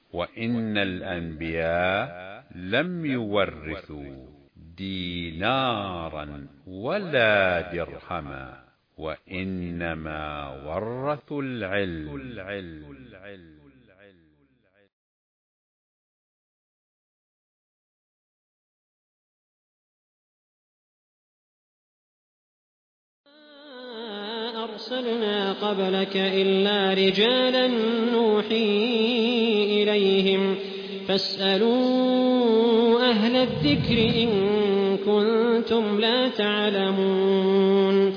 وإن الأنبياء لم يورثوا دينارا ولا درهما، وإنما ورثوا العلم. أرسلنا قبلك إلا رجالا نوحي إليهم فاسألوا أهل الذكر إن كنتم لا تعلمون.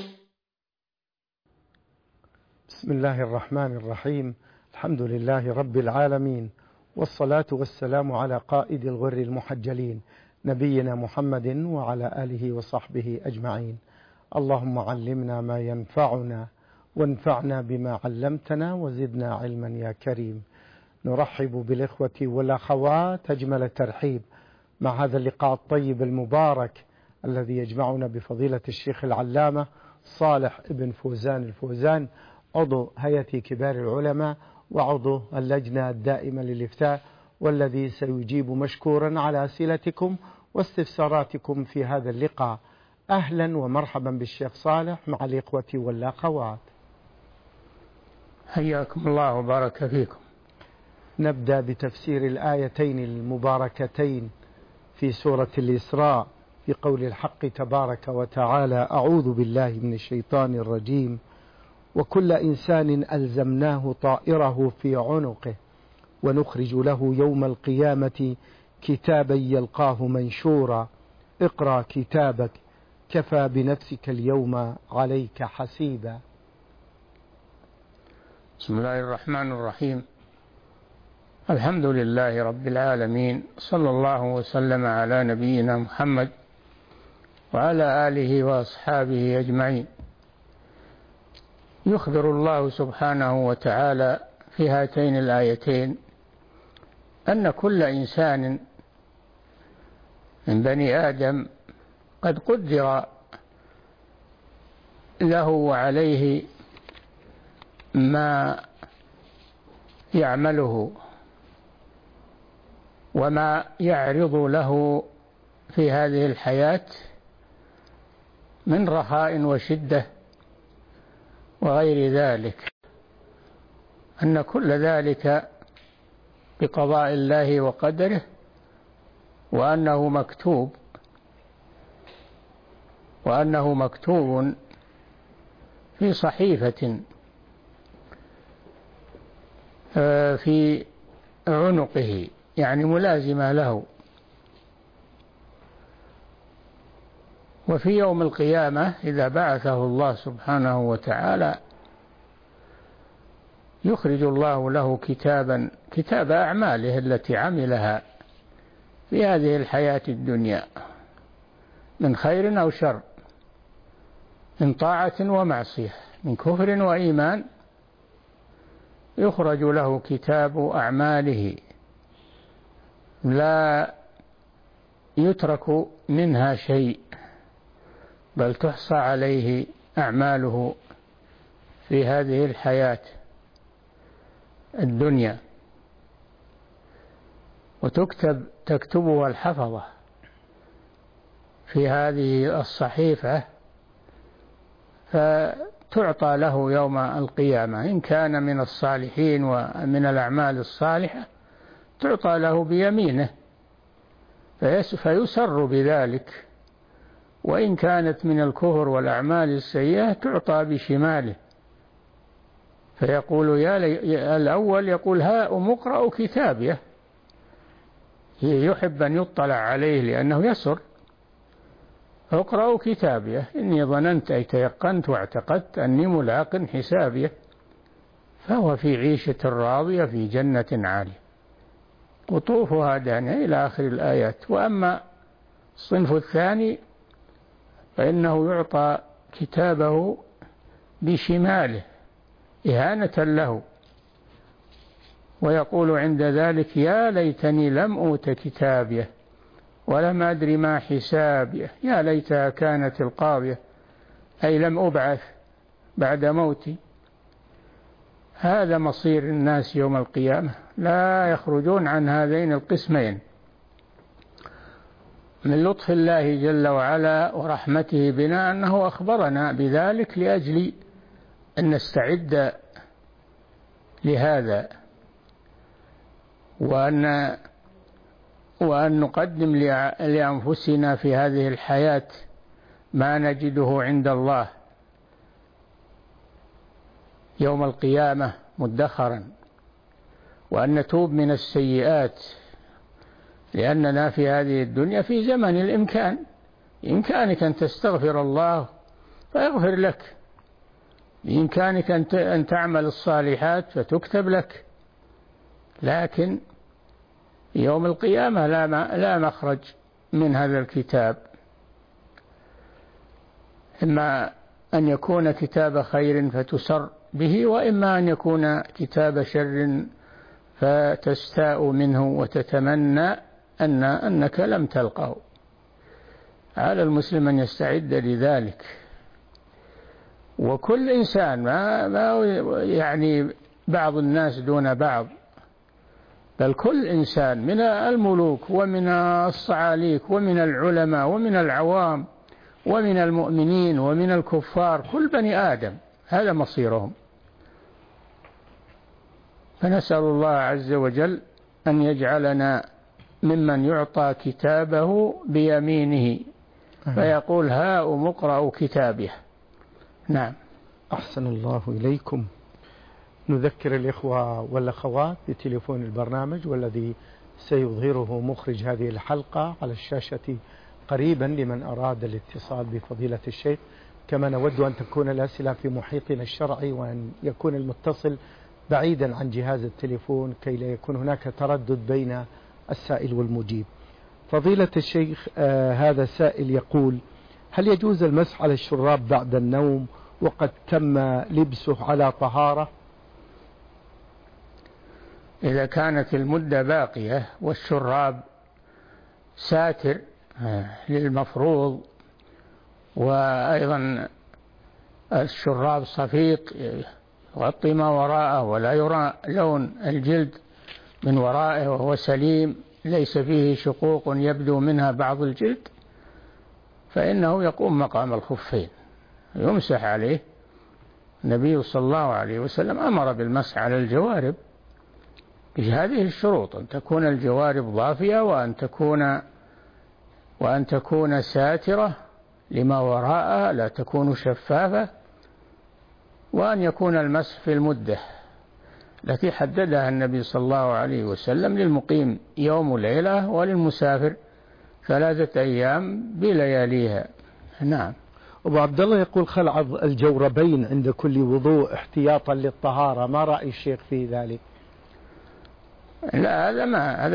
بسم الله الرحمن الرحيم. الحمد لله رب العالمين، والصلاة والسلام على قائد الغر المحجلين نبينا محمد وعلى آله وصحبه أجمعين. اللهم علمنا ما ينفعنا وانفعنا بما علمتنا وزدنا علما يا كريم. نرحب بالإخوة والأخوات أجمل ترحيب مع هذا اللقاء الطيب المبارك الذي يجمعنا بفضيلة الشيخ العلامة صالح بن فوزان الفوزان، عضو هيئة كبار العلماء وعضو اللجنة الدائمة للإفتاء، والذي سيجيب مشكورا على أسئلتكم واستفساراتكم في هذا اللقاء. أهلا ومرحبا بالشيخ صالح مع الإخوة والأخوات. حياكم الله وبارك فيكم. نبدأ بتفسير الآيتين المباركتين في سورة الإسراء في قول الحق تبارك وتعالى: أعوذ بالله من الشيطان الرجيم: وكل إنسان ألزمناه طائره في عنقه ونخرج له يوم القيامة كتابا يلقاه منشورا اقرأ كتابك كفى بنفسك اليوم عليك حسيبا. بسم الله الرحمن الرحيم. الحمد لله رب العالمين، صلى الله وسلم على نبينا محمد وعلى آله وأصحابه أجمعين. يخبر الله سبحانه وتعالى في هاتين الآيتين أن كل إنسان من بني آدم قد قدر له وعليه ما يعمله وما يعرض له في هذه الحياة من رخاء وشدة وغير ذلك، أن كل ذلك بقضاء الله وقدره، وأنه مكتوب في صحيفة في عنقه، يعني ملازمة له. وفي يوم القيامة إذا بعثه الله سبحانه وتعالى يخرج الله له كتاب أعماله التي عملها في هذه الحياة الدنيا من خير أو شر، من طاعة ومعصية، من كفر وإيمان. يخرج له كتاب أعماله لا يترك منها شيء، بل تحصى عليه أعماله في هذه الحياة الدنيا، تكتبها الحفظة في هذه الصحيفة، فتعطى له يوم القيامة. إن كان من الصالحين ومن الأعمال الصالحة تعطى له بيمينه فيسر بذلك، وإن كانت من الكفر والأعمال السيئة تعطى بشماله، فيقول الأول يقول هاؤم اقرأوا كتابيه، يحب أن يطلع عليه لأنه يسر. اقرأوا كتابيه إني ظننت أي تيقنت واعتقدت أني ملاق حسابيه، فهو في عيشة راضية في جنة عالية قطوفها دانية إلى آخر الآيات. وأما الصنف الثاني فإنه يعطى كتابه بشماله إهانة له، ويقول عند ذلك يا ليتني لم أوت كتابيه ولم أدري ما حسابيه، يا ليتها كانت القاضية، أي لم أبعث بعد موتي. هذا مصير الناس يوم القيامة، لا يخرجون عن هذين القسمين. من لطف الله جل وعلا ورحمته بنا أنه أخبرنا بذلك لأجل أن نستعد لهذا، وأن نقدم لأنفسنا في هذه الحياة ما نجده عند الله يوم القيامة مدخرا، وأن نتوب من السيئات، لأننا في هذه الدنيا في زمن الإمكان، بإمكانك أن تستغفر الله فيغفر لك، بإمكانك أن تعمل الصالحات فتكتب لك، لكن يوم القيامة لا مخرج من هذا الكتاب، إما أن يكون كتاب خير فتسر به، وإما أن يكون كتاب شر فتستاء منه وتتمنى أنك لم تلقه. على المسلم أن يستعد لذلك، وكل إنسان ما يعني بعض الناس دون بعض، بل كل إنسان من الملوك ومن الصعاليك ومن العلماء ومن العوام ومن المؤمنين ومن الكفار، كل بني آدم هذا مصيرهم. فنسأل الله عز وجل أن يجعلنا ممن يعطى كتابه بيمينه فيقول هاؤم اقرأوا كتابه. نعم. أحسن الله إليكم. نذكر الإخوة والأخوات بتليفون البرنامج والذي سيظهره مخرج هذه الحلقة على الشاشة قريبا لمن أراد الاتصال بفضيلة الشيخ. كما نود أن تكون الأسئلة في محيطنا الشرعي، وأن يكون المتصل بعيدا عن جهاز التليفون كي لا يكون هناك تردد بين السائل والمجيب. فضيلة الشيخ، هذا سائل يقول: هل يجوز المسح على الشراب بعد النوم وقد تم لبسه على طهارة؟ إذا كانت المدة باقية والشراب ساتر للمفروض، وأيضا الشراب صفيق يغطي ما وراءه ولا يرى لون الجلد من ورائه وهو سليم ليس فيه شقوق يبدو منها بعض الجلد، فإنه يقوم مقام الخفين يمسح عليه. النبي صلى الله عليه وسلم أمر بالمسح على الجوارب بهذه الشروط: أن تكون الجوارب ضافية، وأن تكون ساترة لما وراءها لا تكون شفافة، وأن يكون المسح في المدة التي حددها النبي صلى الله عليه وسلم للمقيم يوم وليلة، وللمسافر 3 أيام بلياليها. نعم. أبو عبد الله يقول: خلع الجوربين عند كل وضوء احتياطا للطهارة، ما رأي الشيخ في ذلك؟ لا، هذا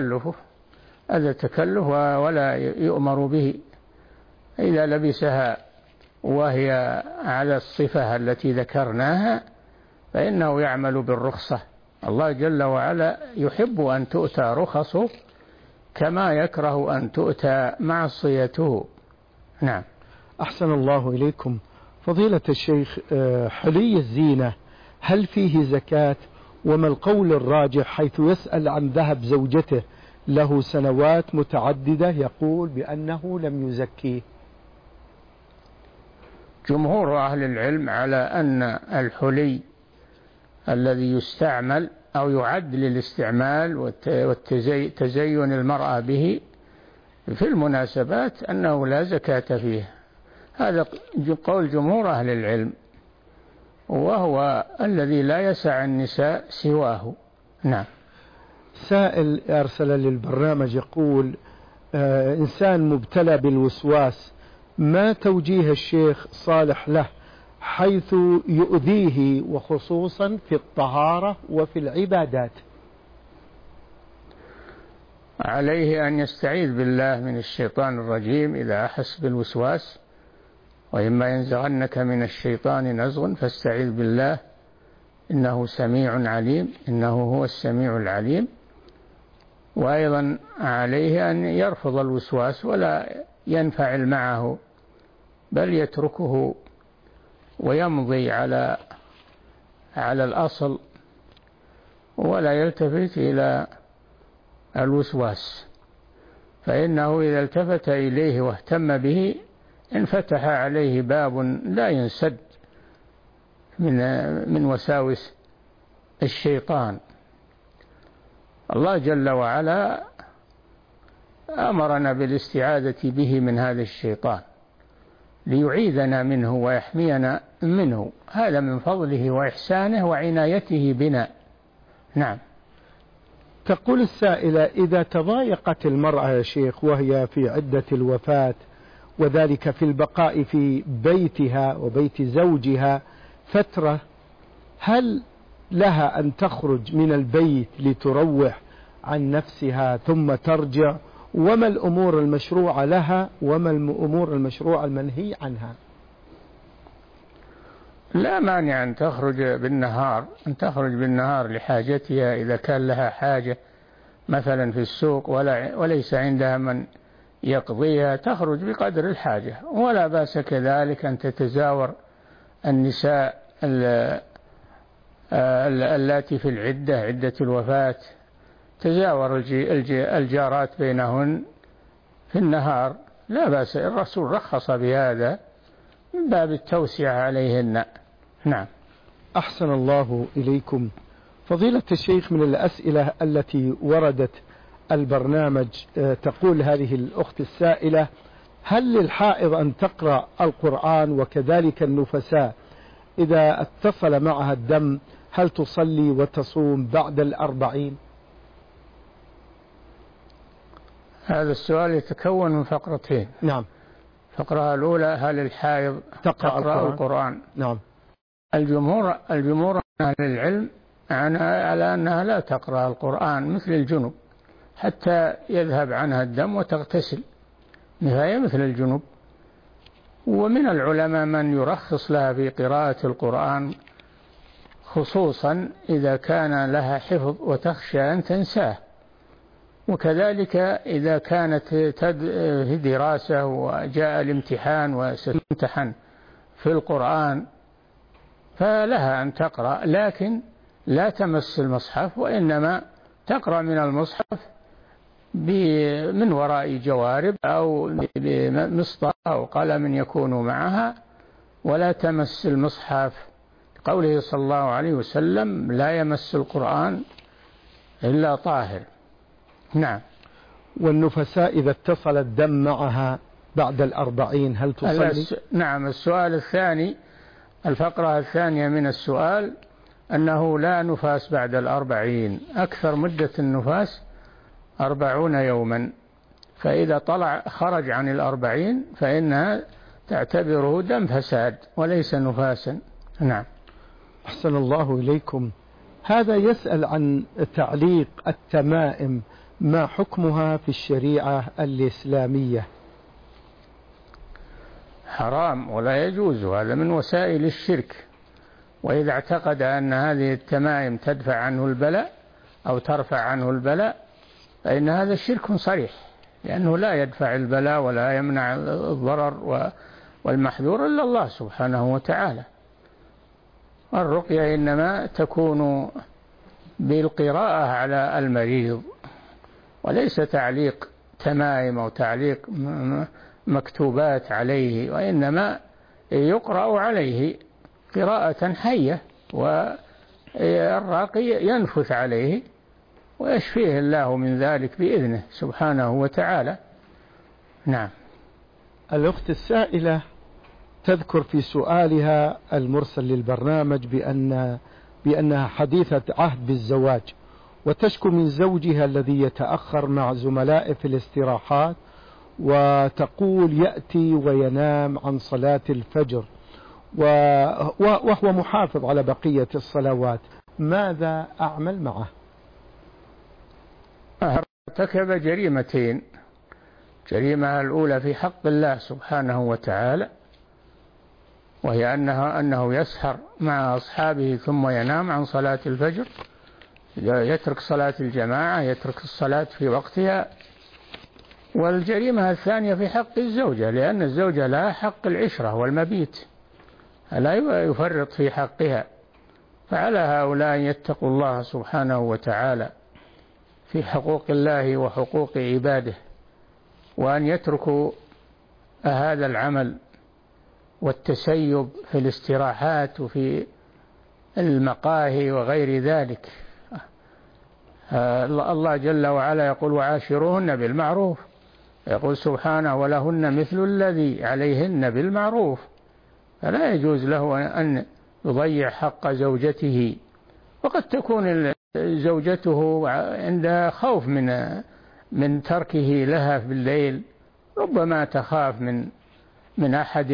تكلف ولا يؤمر به. إذا لبسها وهي على الصفة التي ذكرناها فإنه يعمل بالرخصة. الله جل وعلا يحب أن تؤتى رخصه كما يكره أن تؤتى معصيته. نعم. أحسن الله إليكم. فضيلة الشيخ، حلي الزينة هل فيه زكاة؟ وما القول الراجح حيث يسأل عن ذهب زوجته له سنوات متعددة يقول بأنه لم يزكيه؟ جمهور أهل العلم على أن الحلي الذي يستعمل أو يعد للاستعمال وتزين المرأة به في المناسبات أنه لا زكاة فيه. هذا قول جمهور أهل العلم، وهو الذي لا يسع النساء سواه. نعم. سائل أرسل للبرنامج يقول: إنسان مبتلى بالوسواس، ما توجيه الشيخ صالح له حيث يؤذيه وخصوصا في الطهارة وفي العبادات؟ عليه أن يستعيذ بالله من الشيطان الرجيم إذا أحس بالوسواس، وإما ينزغنك من الشيطان نزغ فاستعذ بالله إنه سميع عليم، إنه هو السميع العليم. وأيضا عليه أن يرفض الوسواس ولا ينفعل معه، بل يتركه ويمضي على على الأصل ولا يلتفت إلى الوسواس، فإنه إذا التفت إليه واهتم به انفتح عليه باب لا ينسد من وساوس الشيطان. الله جل وعلا أمرنا بالاستعاذة به من هذا الشيطان ليعيذنا منه ويحمينا منه، هذا من فضله وإحسانه وعنايته بنا. نعم. تقول السائلة: إذا تضايقت المرأة يا شيخ وهي في عدة الوفاة وذلك في البقاء في بيتها وبيت زوجها فترة، هل لها أن تخرج من البيت لتروح عن نفسها ثم ترجع؟ وما الأمور المشروعة لها وما الأمور المشروعة المنهي عنها؟ لا مانع أن تخرج بالنهار لحاجتها إذا كان لها حاجة مثلا في السوق وليس عندها من يقضيها، تخرج بقدر الحاجة، ولا بأس كذلك أن تتزاور النساء اللاتي في عدة الوفاة، تزاور الجارات بينهن في النهار، لا بأس، الرسول رخص بهذا من باب التوسعة عليهن. نعم. أحسن الله إليكم. فضيلة الشيخ، من الأسئلة التي وردت البرنامج تقول هذه الأخت السائلة: هل للحائض أن تقرأ القرآن وكذلك النفساء إذا اتصل معها الدم هل تصلي وتصوم بعد 40؟ هذا السؤال يتكون من فقرتين. نعم. الفقرة الأولى: هل الحائض تقرأ القرآن؟ نعم. الجمهور أهل العلم على أنها لا تقرأ القرآن مثل الجنب حتى يذهب عنها الدم وتغتسل، فهي مثل الجنب. ومن العلماء من يرخص لها في قراءة القرآن خصوصا إذا كان لها حفظ وتخشى أن تنساه، وكذلك إذا كانت في دراسة وجاء الامتحان وستمتحن في القرآن فلها أن تقرأ، لكن لا تمس المصحف، وإنما تقرأ من المصحف من وراء جوارب أو بمسطرة أو قلم يكون معها، ولا تمس المصحف، قوله صلى الله عليه وسلم: لا يمس القرآن إلا طاهر. نعم. والنفساء إذا اتصل الدم معها بعد 40 هل تصلي؟ نعم. السؤال الثاني، الفقرة الثانية من السؤال، أنه لا نفاس بعد 40، أكثر مدة النفاس 40 يوما، فإذا خرج عن 40 فإنها تعتبره دم فساد وليس نفاسا. نعم. أحسن الله إليكم. هذا يسأل عن تعليق التمائم، ما حكمها في الشريعة الإسلامية؟ حرام ولا يجوز، هذا من وسائل الشرك، وإذا اعتقد أن هذه التمائم تدفع عنه البلاء أو ترفع عنه البلاء فإن هذا شرك صريح، لأنه لا يدفع البلاء ولا يمنع الضرر والمحذور إلا الله سبحانه وتعالى. الرقية إنما تكون بالقراءة على المريض، وليس تعليق تمائم أو تعليق مكتوبات عليه، وإنما يقرأ عليه قراءة حية، والراقي ينفث عليه ويشفيه الله من ذلك بإذنه سبحانه وتعالى. نعم. الأخت السائلة تذكر في سؤالها المرسل للبرنامج بأنها حديثة عهد بالزواج، وتشكو من زوجها الذي يتأخر مع زملائه في الاستراحات، وتقول يأتي وينام عن صلاة الفجر وهو محافظ على بقية الصلوات، ماذا أعمل معه؟ ارتكب جريمتين: جريمة الأولى في حق الله سبحانه وتعالى، وهي أنه يسهر مع أصحابه ثم ينام عن صلاة الفجر، يترك صلاة الجماعة، يترك الصلاة في وقتها. والجريمة الثانية في حق الزوجة، لأن الزوجة لها حق العشرة والمبيت، لا يفرط في حقها، فعلى هؤلاء أن يتقوا الله سبحانه وتعالى في حقوق الله وحقوق عباده، وأن يتركوا هذا العمل والتسيب في الاستراحات وفي المقاهي وغير ذلك. الله جل وعلا يقول وعاشروهن بالمعروف، يقول سبحانه ولهن مثل الذي عليهن بالمعروف، فلا يجوز له أن يضيع حق زوجته. وقد تكون زوجته عندها خوف من تركه لها في الليل، ربما تخاف من أحد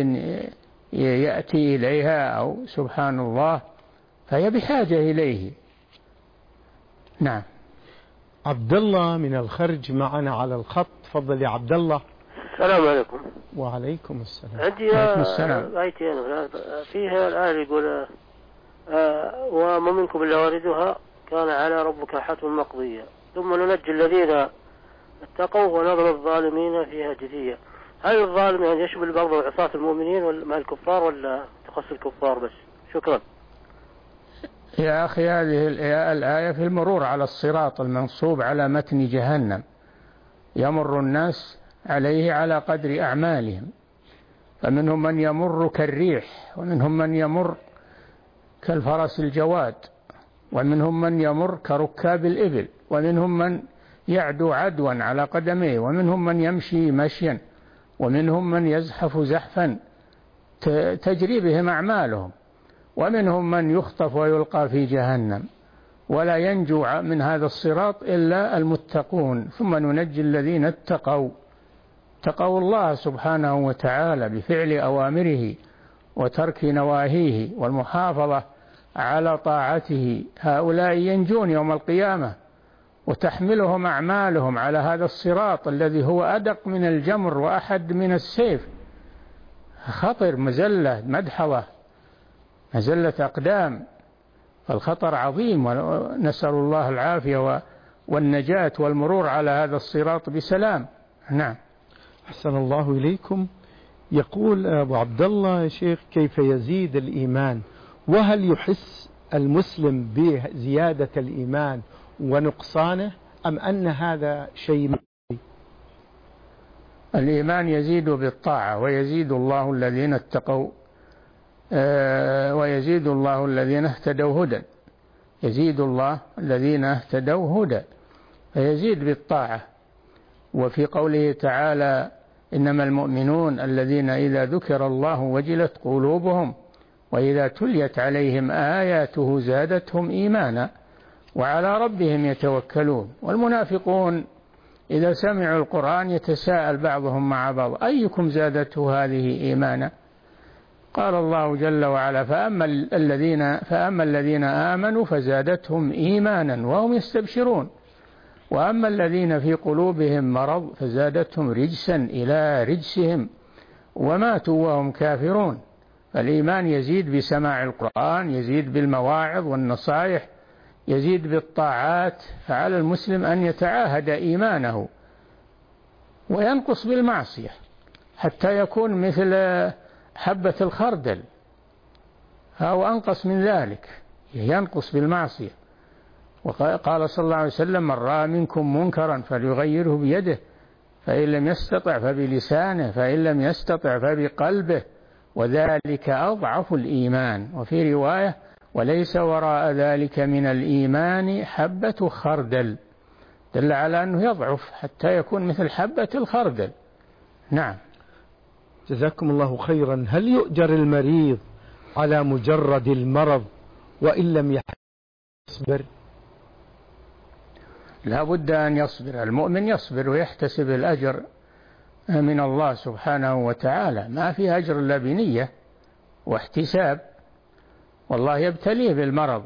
يأتي إليها أو سبحان الله، فهي بحاجة إليه. نعم. عبد الله من الخرج معنا على الخط. تفضل يا عبد الله. السلام عليكم. وعليكم السلام. عندي آيتين فيها الآية يقول وما منكم إلا واردها كان على ربك حتما مقضيا ثم ننجي الذين اتقوا ونذر الظالمين فيها جثيا. هل الظالم يعني يشمل برضه عصاة المؤمنين مع الكفار ولا تخص الكفار بس؟ شكرا. يا أخي هذه الآية في المرور على الصراط المنصوب على متن جهنم، يمر الناس عليه على قدر أعمالهم، فمنهم من يمر كالريح، ومنهم من يمر كالفرس الجواد، ومنهم من يمر كركاب الإبل، ومنهم من يعدو عدوا على قدميه، ومنهم من يمشي مشيا، ومنهم من يزحف زحفا تجري بهم أعمالهم، ومنهم من يخطف ويلقى في جهنم، ولا ينجو من هذا الصراط إلا المتقون. ثم ننجي الذين اتقوا الله سبحانه وتعالى بفعل أوامره وترك نواهيه والمحافظة على طاعته، هؤلاء ينجون يوم القيامة وتحملهم أعمالهم على هذا الصراط الذي هو أدق من الجمر وأحد من السيف، خطر، مزلة، مدحضة، مزلة أقدام، فالخطر عظيم، ونسأل الله العافية والنجاة والمرور على هذا الصراط بسلام. نعم. أحسن الله إليكم. يقول أبو عبد الله يا شيخ كيف يزيد الإيمان، وهل يحس المسلم بزيادة الإيمان ونقصانه أم أن هذا شيء؟ الإيمان يزيد بالطاعة، ويزيد الله الذين اتقوا ويزيد الله الذين اهتدوا هدى، يزيد الله الذين اهتدوا هدى، فيزيد بالطاعة. وفي قوله تعالى إنما المؤمنون الذين إذا ذكر الله وجلت قلوبهم وإذا تليت عليهم آياته زادتهم إيمانا وعلى ربهم يتوكلون. والمنافقون إذا سمعوا القرآن يتساءل بعضهم مع بعض أيكم زادته هذه إيمانا؟ قال الله جل وعلا فأما الذين آمنوا فزادتهم إيمانا وهم يستبشرون، وأما الذين في قلوبهم مرض فزادتهم رجسا إلى رجسهم وماتوا وهم كافرون. فالإيمان يزيد بسماع القرآن، يزيد بالمواعظ والنصائح، يزيد بالطاعات، فعلى المسلم أن يتعاهد إيمانه، وينقص بالمعصية حتى يكون مثل حبة الخردل أو أنقص من ذلك، ينقص بالمعصية. وقال صلى الله عليه وسلم من رأى منكم منكرا فليغيره بيده، فإن لم يستطع فبلسانه، فإن لم يستطع فبقلبه، وذلك أضعف الإيمان. وفي رواية وليس وراء ذلك من الإيمان حبة خردل، دل على أنه يضعف حتى يكون مثل حبة الخردل. نعم. جزاكم الله خيرا. هل يؤجر المريض على مجرد المرض وإن لم يصبر؟ لا بد أن يصبر، المؤمن يصبر ويحتسب الأجر من الله سبحانه وتعالى، ما في أجر إلا بنية واحتساب، والله يبتليه بالمرض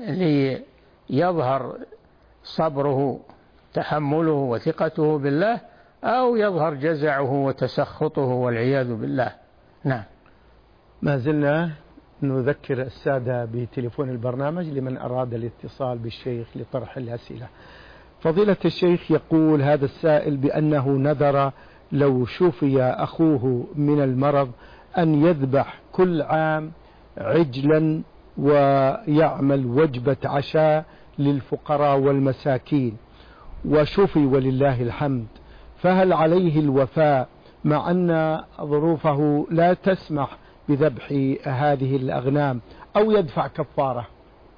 ليظهر صبره تحمله وثقته بالله، أو يظهر جزعه وتسخطه والعياذ بالله. نعم. ما زلنا نذكر السادة بتليفون البرنامج لمن أراد الاتصال بالشيخ لطرح الأسئلة. فضيلة الشيخ يقول هذا السائل بأنه نذر لو شفي أخوه من المرض أن يذبح كل عام عجلا ويعمل وجبة عشاء للفقراء والمساكين وشفي ولله الحمد، فهل عليه الوفاء مع أن ظروفه لا تسمح بذبح هذه الأغنام أو يدفع كفارة؟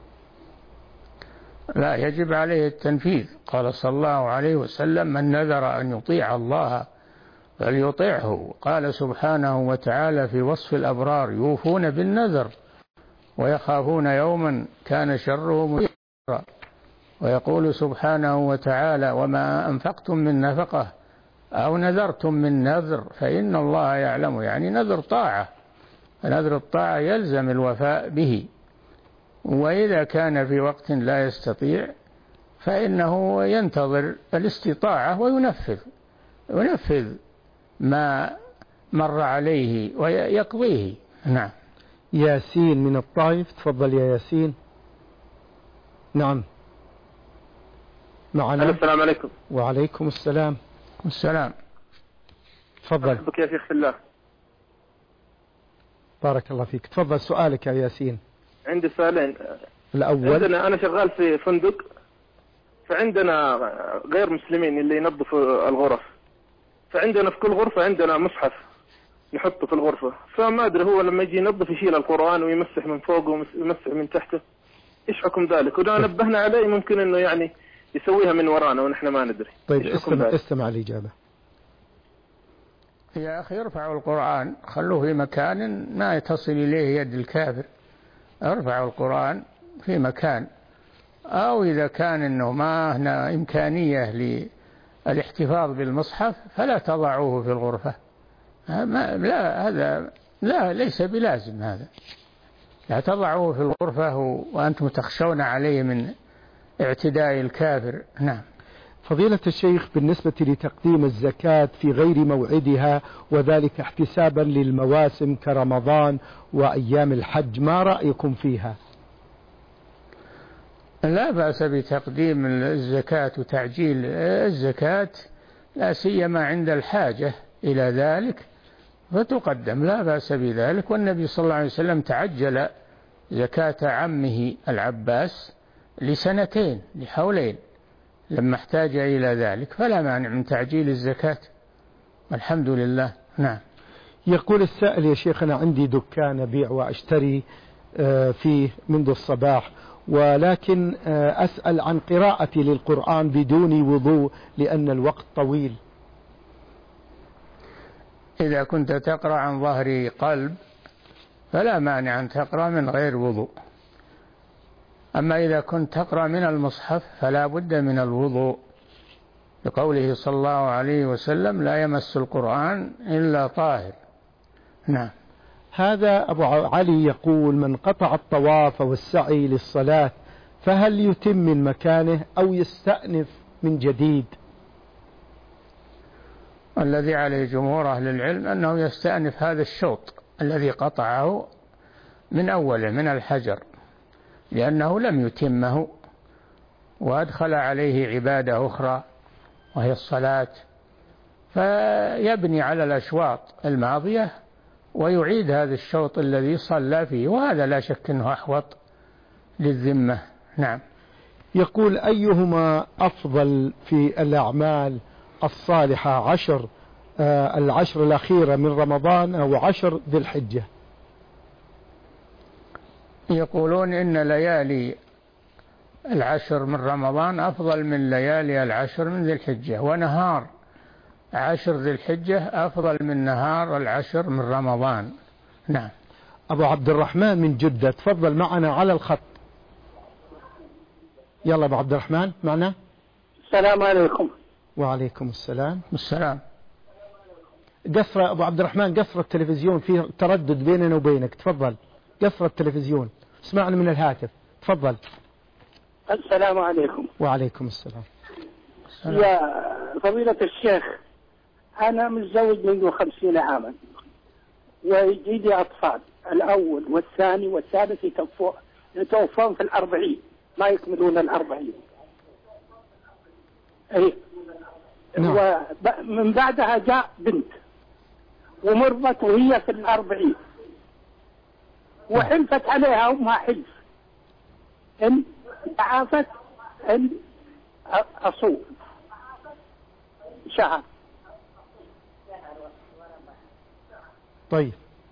لا، يجب عليه التنفيذ. قال صلى الله عليه وسلم: من نذر أن يطيع الله فليطيعه. قال سبحانه وتعالى في وصف الأبرار: يوفون بالنذر ويخافون يوما كان شره مستطيرا. ويقول سبحانه وتعالى: وما أنفقتم من نفقة أو نذرتم من نذر فإن الله يعلم. يعني نذر طاعة، نذر الطاعة يلزم الوفاء به، وإذا كان في وقت لا يستطيع فإنه ينتظر الاستطاعة وينفذ ما مر عليه ويقضيه. نعم. ياسين من الطائف، تفضل يا ياسين. نعم معنا. السلام عليكم. وعليكم السلام. تفضل. أحبك يا شيخ في الله. بارك الله فيك. تفضل سؤالك يا ياسين. عندي سؤالين. الأول، أنا شغال في فندق، فعندنا غير مسلمين اللي ينظفوا الغرف، فعندنا في كل غرفة عندنا مصحف نحطه في الغرفة، فما أدري هو لما يجي ينظف يشيل القرآن ويمسح من فوقه ويمسح من تحته، إيش حكم ذلك؟ وإذا نبهنا عليه ممكن إنه يعني يسويها من ورانا ونحن ما ندري. طيب استمع الإجابة. يا أخي ارفعوا القرآن، خلوه في مكان ما يتصل إليه يد الكافر. ارفعوا القرآن في مكان، أو إذا كان إنه ما هنا إمكانية للاحتفاظ بالمصحف فلا تضعوه في الغرفة. لا ليس بلازم هذا. لا تضعوه في الغرفة وأنتم تخشون عليه من اعتداء الكافر. نعم. فضيلة الشيخ، بالنسبة لتقديم الزكاة في غير موعدها وذلك احتسابا للمواسم كرمضان وأيام الحج، ما رأيكم فيها؟ لا بأس بتقديم الزكاة وتعجيل الزكاة، لا سيما عند الحاجة إلى ذلك فتقدم، لا بأس بذلك. والنبي صلى الله عليه وسلم تعجل زكاة عمه العباس لسنتين، لحولين، لما احتاج إلى ذلك، فلا مانع من تعجيل الزكاة، الحمد لله. نعم. يقول السائل: يا شيخ، أنا عندي دكان أبيع وأشتري فيه منذ الصباح، ولكن أسأل عن قراءتي للقرآن بدون وضوء لأن الوقت طويل. إذا كنت تقرأ عن ظهر قلب فلا مانع أن تقرأ من غير وضوء، أما إذا كنت تقرأ من المصحف فلا بد من الوضوء، لقوله صلى الله عليه وسلم: لا يمس القرآن إلا طاهر. نعم. هذا أبو علي يقول: من قطع الطواف والسعي للصلاة فهل يتم من مكانه أو يستأنف من جديد؟ الذي عليه جمهور أهل العلم أنه يستأنف هذا الشوط الذي قطعه من أوله من الحجر، لأنه لم يتمه وأدخل عليه عبادة أخرى وهي الصلاة، فيبني على الأشواط الماضية ويعيد هذا الشوط الذي صلى فيه، وهذا لا شك أنه أحوط للذمة. نعم. يقول: أيهما أفضل في الأعمال الصالحة، العشر الأخيرة من رمضان أو 10 ذي الحجة؟ يقولون إن ليالي 10 من رمضان أفضل من ليالي 10 من ذي الحجة، ونهار 10 ذي الحجة أفضل من نهار 10 من رمضان. نعم. أبو عبد الرحمن من جدة، تفضل معنا على الخط. يلا أبو عبد الرحمن معنا. السلام عليكم. وعليكم السلام. قصر أبو عبد الرحمن، قصر التلفزيون، فيه تردد بيننا وبينك، تفضل قصر التلفزيون، اسمعنا من الهاتف، تفضل. السلام عليكم. وعليكم السلام. يا فضيلة الشيخ، أنا متزوج منذ 50 عاما ويجيني أطفال، الأول والثاني والثالث يتوفون في 40، ما يكملون 40. أي. ومن بعدها جاء بنت ومرضت وهي في 40، وحلفت عليها أمها حلف إن تعافت إن أصوم شهر. طيب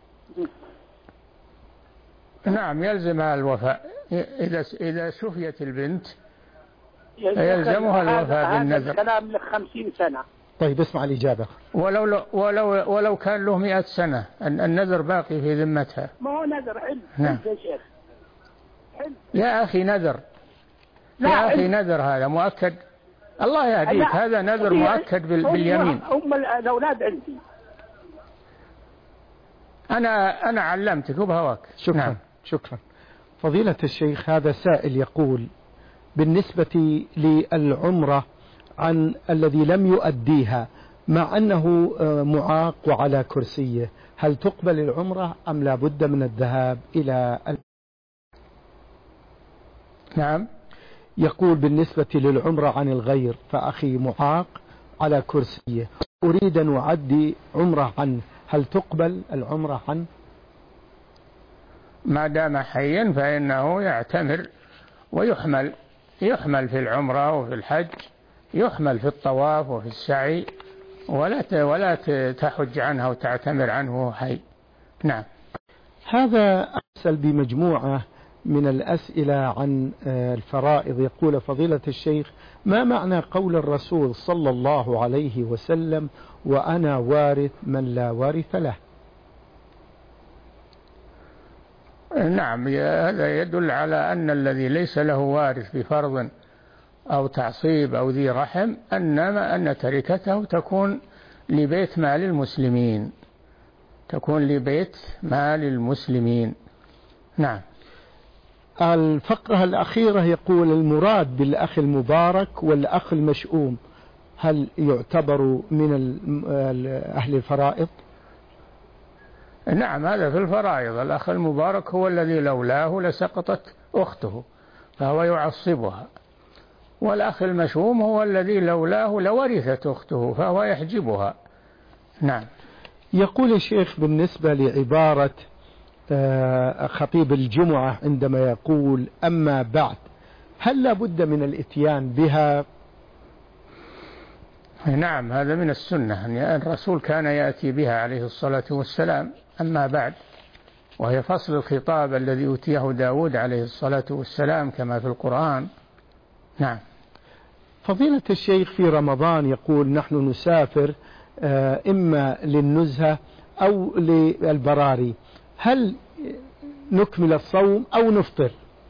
نعم يلزمها الوفاء إذا شفيت البنت يلزمها الوفاء بالنذر. هذا الكلام ل 50 سنة. طيب اسمع الإجابة. ولو كان له 100 سنة النذر باقي في ذمتها. ما هو نذر حلف. نعم. يا شيخ حلف. يا أخي نذر. لا يا أخي حلف. نذر هذا مؤكد. الله يهديك هذا نذر مؤكد باليمين. أم الأولاد عندي. أنا علمتك وبهواك. شكرا. نعم. شكرا فضيلة الشيخ. هذا سائل يقول بالنسبة للعمرة عن الذي لم يؤديها مع أنه معاق وعلى كرسيه، هل تقبل العمرة أم لا بد من الذهاب إلى نعم. يقول بالنسبة للعمرة عن الغير، فأخي معاق على كرسيه أريد أن أعدي عمرة عنه، هل تقبل العمرة عنه؟ ما دام حيا فإنه يعتمر ويحمل في العمرة وفي الحج، يحمل في الطواف وفي السعي، ولا تحج عنه وتعتمر عنه حي. نعم. هذا أرسل بمجموعة من الأسئلة عن الفرائض. يقول فضيلة الشيخ ما معنى قول الرسول صلى الله عليه وسلم وأنا وارث من لا وارث له؟ نعم هذا يدل على أن الذي ليس له وارث بفرض أو تعصيب أو ذي رحم أن تركته تكون لبيت مال المسلمين، تكون لبيت مال المسلمين. نعم. الفقرة الأخيرة يقول المراد بالأخ المبارك والأخ المشؤوم هل يعتبر من أهل الفرائض؟ نعم هذا في الفرائض. الأخ المبارك هو الذي لولاه لسقطت أخته فهو يعصبها، والأخ المشؤوم هو الذي لولاه لورثت أخته فهو يحجبها. نعم. يقول الشيخ بالنسبة لعبارة خطيب الجمعة عندما يقول أما بعد، هل لا بد من الإتيان بها؟ نعم هذا من السنة، يعني الرسول كان يأتي بها عليه الصلاة والسلام أما بعد، وهي فصل الخطاب الذي أوتيه داود عليه الصلاة والسلام كما في القرآن. نعم. فضيلة الشيخ في رمضان يقول نحن نسافر إما للنزهة أو للبراري، هل نكمل الصوم أو نفطر؟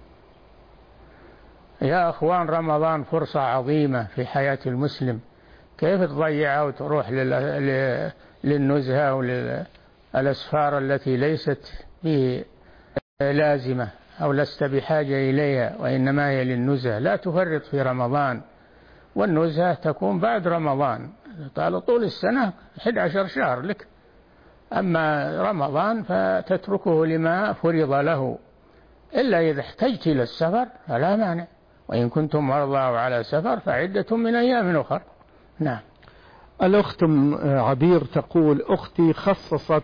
يا أخوان رمضان فرصة عظيمة في حياة المسلم، كيف تضيعها وتروح للنزهة وللأسفار التي ليست بلازمة أو لست بحاجة إليها وإنما هي للنزهة؟ لا تفرط في رمضان، والنزهة تكون بعد رمضان، طول السنة 11 شهر لك، أما رمضان فتتركه لما فرض له، إلا إذا احتجت إلى السفر فلا مانع، وإن كنتم مرضى أو على سفر فعدة من أيام أخرى. نعم. الأخت عبير تقول أختي خصصت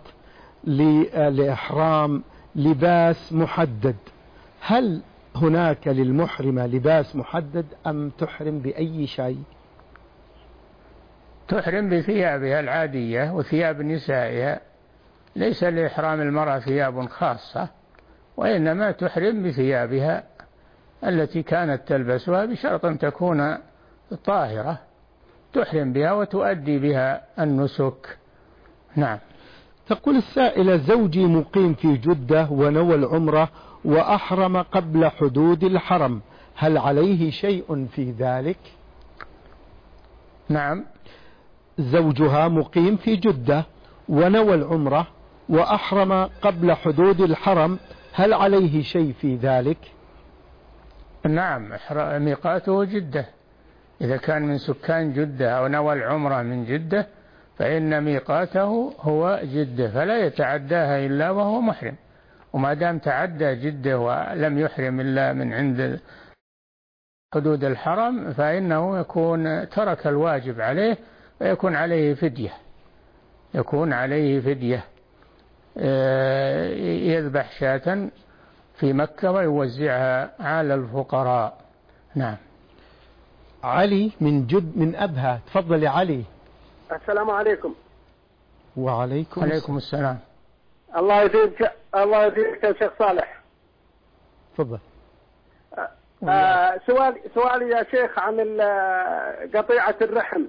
لإحرام لباس محدد، هل هناك للمحرمة لباس محدد أم تحرم بأي شيء؟ تحرم بثيابها العادية وثياب نسائها، ليس لإحرام المرأة ثياب خاصة، وإنما تحرم بثيابها التي كانت تلبسها بشرط أن تكون طاهرة، تحرم بها وتؤدي بها النسك. نعم. تقول السائلة زوجي مقيم في جدة ونوى العمرة وأحرم قبل حدود الحرم، هل عليه شيء في ذلك؟ نعم. زوجها مقيم في جدة ونوى العمرة وأحرم قبل حدود الحرم، هل عليه شيء في ذلك؟ نعم ميقاته جدة، إذا كان من سكان جدة أو نوى العمرة من جدة فإن ميقاته هو جدة، فلا يتعداها إلا وهو محرم، وما دام تعدى جدة ولم يحرم إلا من عند حدود الحرم فإنه يكون ترك الواجب عليه ويكون عليه فدية، يكون عليه فدية. يذبح شاة في مكة ويوزعها على الفقراء. نعم. علي من أبها، تفضل يا علي. السلام عليكم. وعليكم السلام. الله يفيدك يا شيخ صالح. تفضل. سؤالي يا شيخ عن قطيعة الرحم.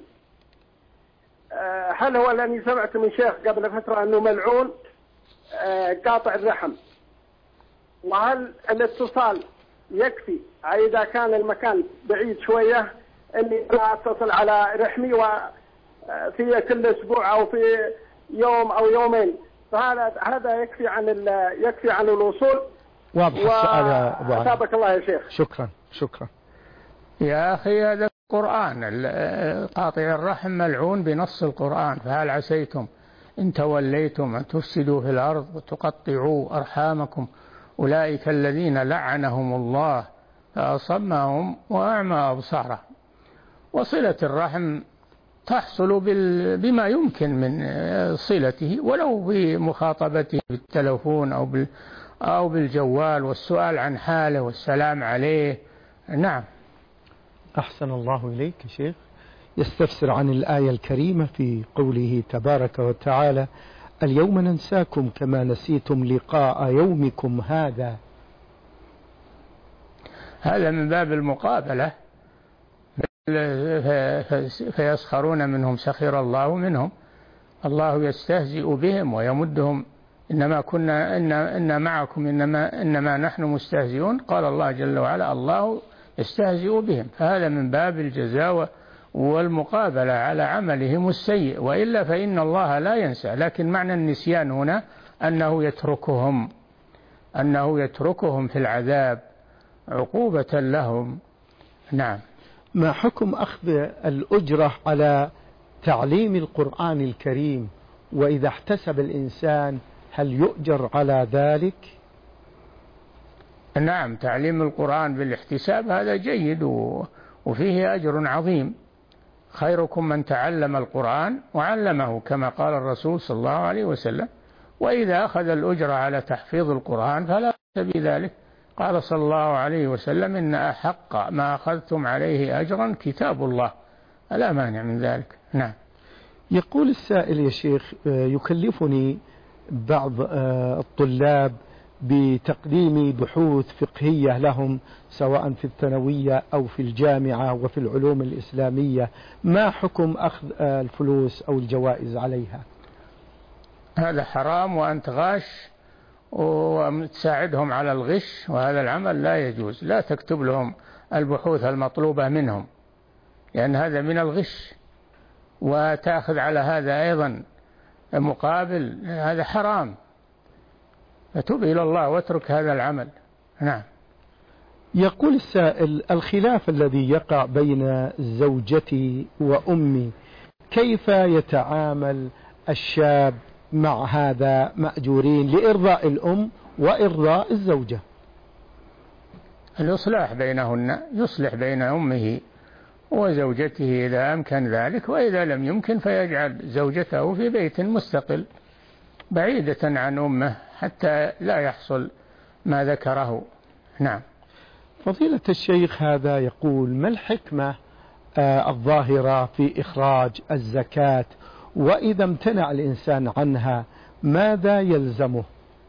هل هو لأني سمعت من شيخ قبل فترة أنه ملعون قاطع الرحم، وهل الاتصال يكفي إذا كان المكان بعيد شوية أني لا أتصل على رحمي في كل أسبوع أو في يوم أو يومين، فهذا يكفي عن الوصول؟ واضح السؤال يا أبو علي. أثابك الله يا شيخ. شكرا يا أخي هذا القرآن، قاطع الرحم ملعون بنص القرآن. فهل عسيتم إن توليتم أن تفسدوا في الأرض وتقطعوا أرحامكم أولئك الذين لعنهم الله فأصمهم وأعمى أبصارهم. وصلة الرحم تحصل بما يمكن من صلته، ولو بمخاطبته بالتلفون أو بالجوال والسؤال عن حاله والسلام عليه. نعم. أحسن الله إليك يا شيخ. يستفسر عن الآية الكريمة في قوله تبارك وتعالى: اليوم ننساكم كما نسيتم لقاء يومكم هذا. هذا من باب المقابلة، فيسخرون منهم سخر الله منهم، الله يستهزئ بهم ويمدهم إن معكم إنما نحن مستهزئون. قال الله جل وعلا: الله يستهزئ بهم. فهذا من باب الجزاء والمقابلة على عملهم السيء، وإلا فإن الله لا ينسى. لكن معنى النسيان هنا أنه يتركهم في العذاب عقوبة لهم. نعم. ما حكم أخذ الأجرة على تعليم القرآن الكريم، وإذا احتسب الإنسان هل يؤجر على ذلك؟ نعم، تعليم القرآن بالاحتساب هذا جيد وفيه أجر عظيم. خيركم من تعلم القرآن وعلمه، كما قال الرسول صلى الله عليه وسلم. وإذا أخذ الأجر على تحفيظ القرآن فلا بأس بذلك. قال صلى الله عليه وسلم: إن أحق ما أخذتم عليه أجرا كتاب الله، لا مانع من ذلك. نعم. يقول السائل: يا شيخ، يكلفني بعض الطلاب بتقديم بحوث فقهية لهم سواء في الثانوية أو في الجامعة وفي العلوم الإسلامية، ما حكم أخذ الفلوس أو الجوائز عليها؟ هذا حرام، وأنت غاش وتساعدهم على الغش، وهذا العمل لا يجوز. لا تكتب لهم البحوث المطلوبة منهم، لأن هذا من الغش، وتأخذ على هذا أيضا مقابل، هذا حرام. فتوب إلى الله واترك هذا العمل. نعم. يقول السائل: الخلاف الذي يقع بين زوجتي وأمي، كيف يتعامل الشاب مع هذا مأجورين لإرضاء الأم وإرضاء الزوجة؟ الإصلاح بينهن، يصلح بين أمه وزوجته إذا أمكن ذلك، وإذا لم يمكن فيجعل زوجته في بيت مستقل بعيدة عن أمه حتى لا يحصل ما ذكره. نعم. فضيلة الشيخ، هذا يقول: ما الحكمة الظاهرة في إخراج الزكاة، وإذا امتنع الإنسان عنها ماذا يلزمه؟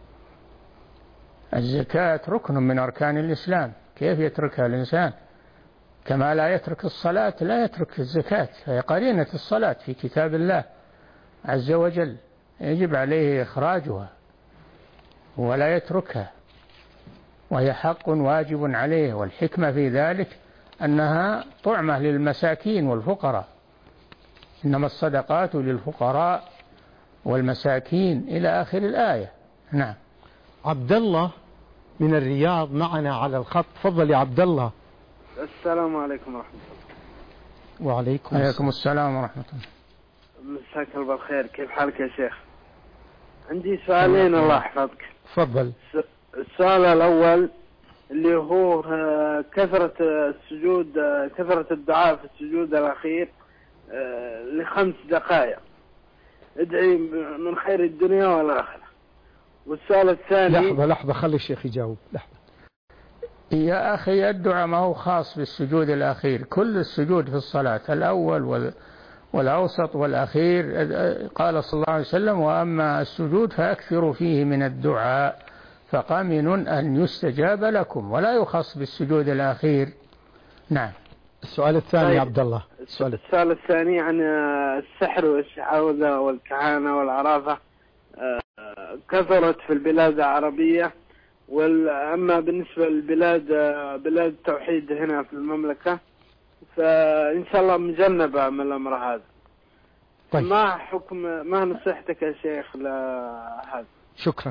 الزكاة ركن من أركان الإسلام، كيف يتركها الإنسان؟ كما لا يترك الصلاة لا يترك الزكاة، فهي قرينة الصلاة في كتاب الله عز وجل، يجب عليه إخراجها ولا يتركها، وهي حق واجب عليه. والحكمة في ذلك أنها طعمة للمساكين والفقراء، إنما الصدقات للفقراء والمساكين إلى آخر الآية. نعم. عبد الله من الرياض معنا على الخط. تفضل يا عبد الله. السلام عليكم ورحمة الله. وعليكم السلام ورحمة الله. مساك الله بالخير، كيف حالك يا شيخ؟ عندي سؤالين الله يحفظك. تفضل. السؤال الأول اللي هو كثرة السجود، كثرة الدعاء في السجود الأخير ل5 دقائق، ادعي من خير الدنيا والآخرة. والسؤال الثاني. لحظة خلي الشيخ يجاوب. لحظة يا أخي، الدعاء ما هو خاص بالسجود الأخير، كل السجود في الصلاة الأول والأوسط والأخير. قال صلى الله عليه وسلم: وأما السجود فأكثروا فيه من الدعاء فقمن أن يستجاب لكم، ولا يخص بالسجود الأخير. نعم. السؤال الثاني يا عبد الله. السؤال الثاني عن السحر والشعوذة والكهانة والعرافة، كثرت في البلاد العربية، أما بالنسبة للبلاد بلاد التوحيد هنا في المملكة فإن شاء الله مجنبة من الأمر هذا. طيب. ما نصيحتك يا شيخ لهذا؟ شكرا.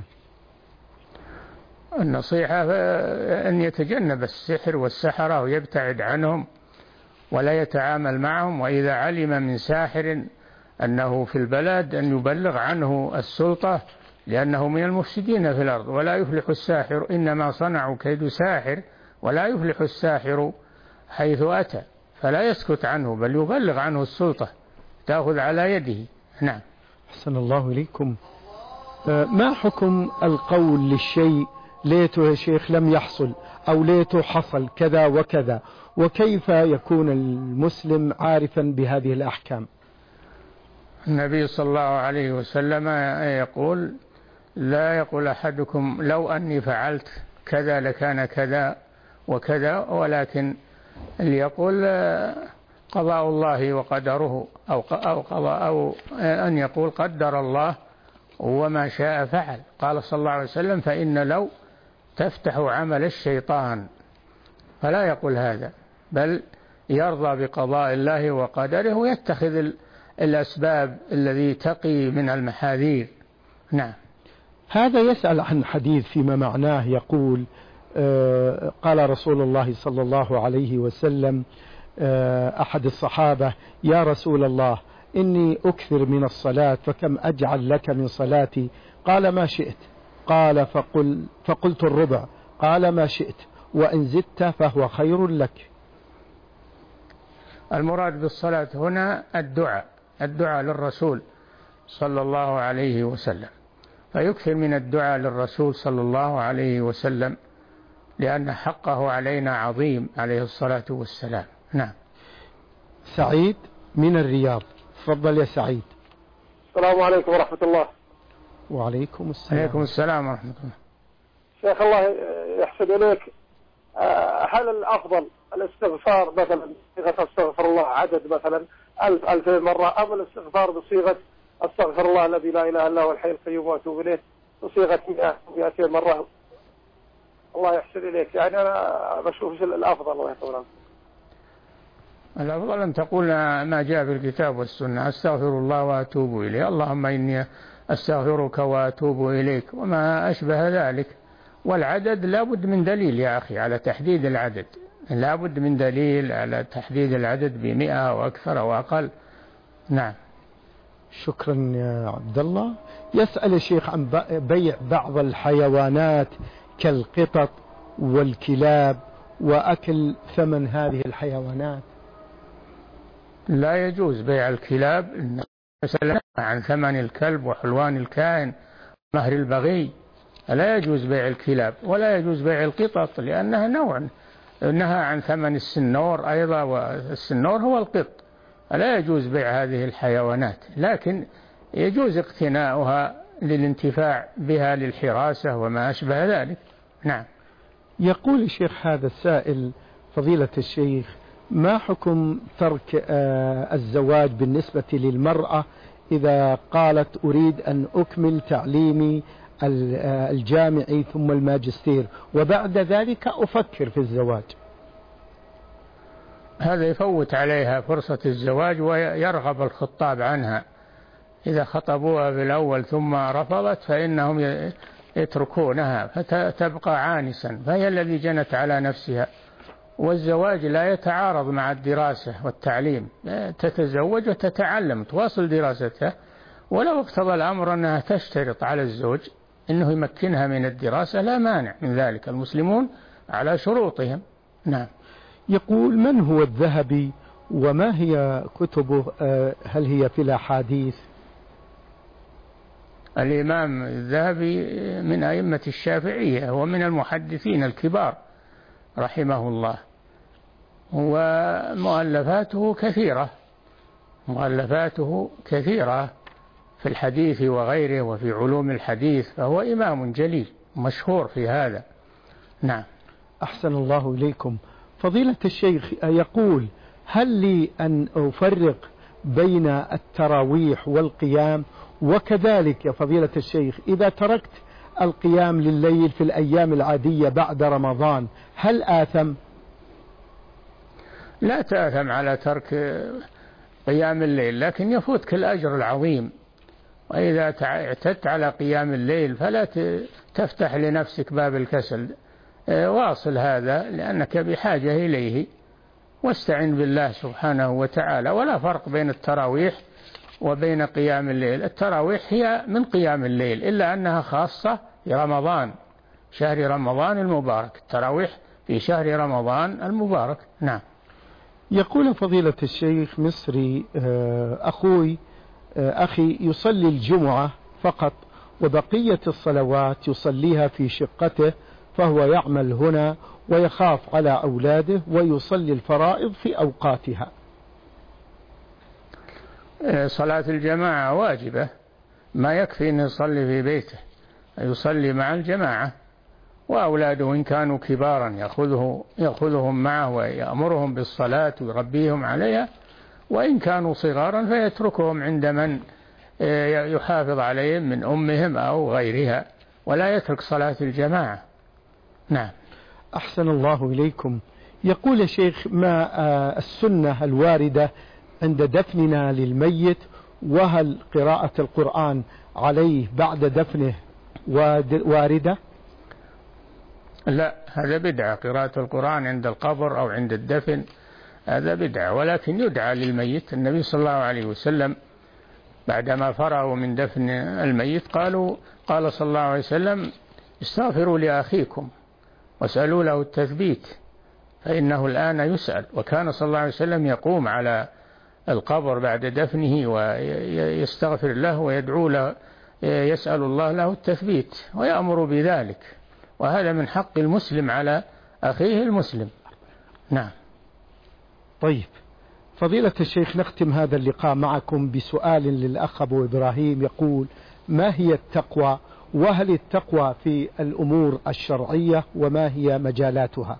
النصيحة أن يتجنب السحر والسحرة ويبتعد عنهم ولا يتعامل معهم، وإذا علم من ساحر أنه في البلد أن يبلغ عنه السلطة، لأنه من المفسدين في الأرض. ولا يفلح الساحر، إنما صنعوا كيد ساحر، ولا يفلح الساحر حيث أتى، فلا يسكت عنه بل يبلغ عنه السلطة تأخذ على يده. نعم. أحسن الله إليكم. ما حكم القول للشيء ليته يا شيخ لم يحصل، أو ليته حصل كذا وكذا، وكيف يكون المسلم عارفا بهذه الأحكام؟ النبي صلى الله عليه وسلم يقول: لا يقول أحدكم لو أني فعلت كذا لكان كذا وكذا، ولكن ليقول قضاء الله وقدره، أو أن يقول قدر الله وما شاء فعل. قال صلى الله عليه وسلم: فإن لو تفتح عمل الشيطان، فلا يقول هذا، بل يرضى بقضاء الله وقدره ويتخذ الأسباب الذي تقي من المحاذير. نعم. هذا يسأل عن حديث فيما معناه، يقول: قال رسول الله صلى الله عليه وسلم أحد الصحابة: يا رسول الله، إني أكثر من الصلاة، فكم أجعل لك من صلاتي؟ قال: ما شئت. قال: فقلت الربع. قال: ما شئت، وإن زدت فهو خير لك. المراد بالصلاة هنا الدعاء للرسول صلى الله عليه وسلم، فيكثر من الدعاء للرسول صلى الله عليه وسلم، لأن حقه علينا عظيم عليه الصلاة والسلام. نعم. سعيد من الرياض، تفضل يا سعيد. السلام عليكم ورحمة الله. وعليكم السلام. عليكم السلام ورحمة الله. شيخ الله يحسن إليك، هل الأفضل الاستغفار مثلا صيغة استغفر الله عدد مثلا 1000 2000 مرة، أم الاستغفار بصيغة استغفر الله الذي لا إله إلا هو الحي القيوم وأتوب إليه بصيغة 100 200 مرة؟ الله يحسن إليك، يعني أنا بشوف الأفضل. الله يحفظك. الأفضل أن تقول ما جاء في الكتاب والسنة: أستغفر الله وأتوب إليه، اللهم إني أستغفرك وأتوب إليك، وما أشبه ذلك. والعدد لا بد من دليل يا أخي على تحديد العدد، لا بد من دليل على تحديد العدد ب100 أو أكثر أو أقل. نعم. شكرا يا عبد الله. يسأل الشيخ عن بيع بعض الحيوانات كالقطط والكلاب وأكل ثمن هذه الحيوانات. لا يجوز بيع الكلاب، مثلا عن ثمن الكلب وحلوان الكائن مهر البغي، لا يجوز بيع الكلاب، ولا يجوز بيع القطط لأنها نوع، نهى عن ثمن السنور أيضا، والسنور هو القط، لا يجوز بيع هذه الحيوانات، لكن يجوز اقتناؤها للانتفاع بها للحراسة وما أشبه ذلك. نعم. يقول الشيخ هذا السائل: فضيلة الشيخ، ما حكم ترك الزواج بالنسبة للمرأة إذا قالت أريد أن أكمل تعليمي الجامعي ثم الماجستير وبعد ذلك أفكر في الزواج؟ هذا يفوت عليها فرصة الزواج ويرغب الخطاب عنها. إذا خطبوها بالأول ثم رفضت فإنهم يتركونها فتبقى عانسا، فهي الذي جنت على نفسها. والزواج لا يتعارض مع الدراسة والتعليم، تتزوج وتتعلم تواصل دراستها، ولو اقتضى الأمر أنها تشترط على الزوج أنه يمكنها من الدراسة لا مانع من ذلك، المسلمون على شروطهم. نعم. يقول: من هو الذهبي وما هي كتبه؟ هل هي في الأحاديث؟ الإمام الذهبي من أئمة الشافعية ومن المحدثين الكبار رحمه الله، ومؤلفاته كثيرة في الحديث وغيره وفي علوم الحديث، فهو إمام جليل مشهور في هذا. نعم. أحسن الله إليكم. فضيلة الشيخ يقول: هل لي أن أفرق بين التراويح والقيام؟ وكذلك يا فضيلة الشيخ إذا تركت القيام لليل في الأيام العادية بعد رمضان هل آثم؟ لا تآثم على ترك قيام الليل، لكن يفوتك الأجر العظيم. وإذا اعتدت على قيام الليل فلا تفتح لنفسك باب الكسل، واصل هذا لأنك بحاجة إليه، واستعن بالله سبحانه وتعالى. ولا فرق بين التراويح وبين قيام الليل. التراويح هي من قيام الليل، إلا أنها خاصة برمضان، شهر رمضان المبارك. التراويح في شهر رمضان المبارك. نعم. يقول فضيلة الشيخ مصري: أخي يصلي الجمعة فقط وبقية الصلوات يصليها في شقته، فهو يعمل هنا ويخاف على أولاده ويصلي الفرائض في أوقاتها. صلاة الجماعة واجبة، ما يكفي أن يصلي في بيته، يصلي مع الجماعة، وأولاده إن كانوا كبارا يأخذهم معه ويأمرهم بالصلاة ويربيهم عليها، وإن كانوا صغارا فيتركهم عند من يحافظ عليهم من أمهم أو غيرها، ولا يترك صلاة الجماعة. نعم. أحسن الله إليكم. يقول يا شيخ: ما السنة الواردة عند دفننا للميت، وهل قراءة القرآن عليه بعد دفنه واردة؟ لا، هذا بدعة. قراءة القرآن عند القبر أو عند الدفن هذا بدعة، ولكن يدعى للميت. النبي صلى الله عليه وسلم بعدما فرغوا من دفن الميت قال صلى الله عليه وسلم: استغفروا لأخيكم واسألوا له التثبيت فإنه الآن يسأل. وكان صلى الله عليه وسلم يقوم على القبر بعد دفنه ويستغفر له ويدعو له، يسأل الله له التثبيت ويأمر بذلك، وهذا من حق المسلم على أخيه المسلم. نعم. طيب فضيلة الشيخ، نختم هذا اللقاء معكم بسؤال للأخ أبو إبراهيم يقول: ما هي التقوى؟ وهل التقوى في الأمور الشرعية؟ وما هي مجالاتها؟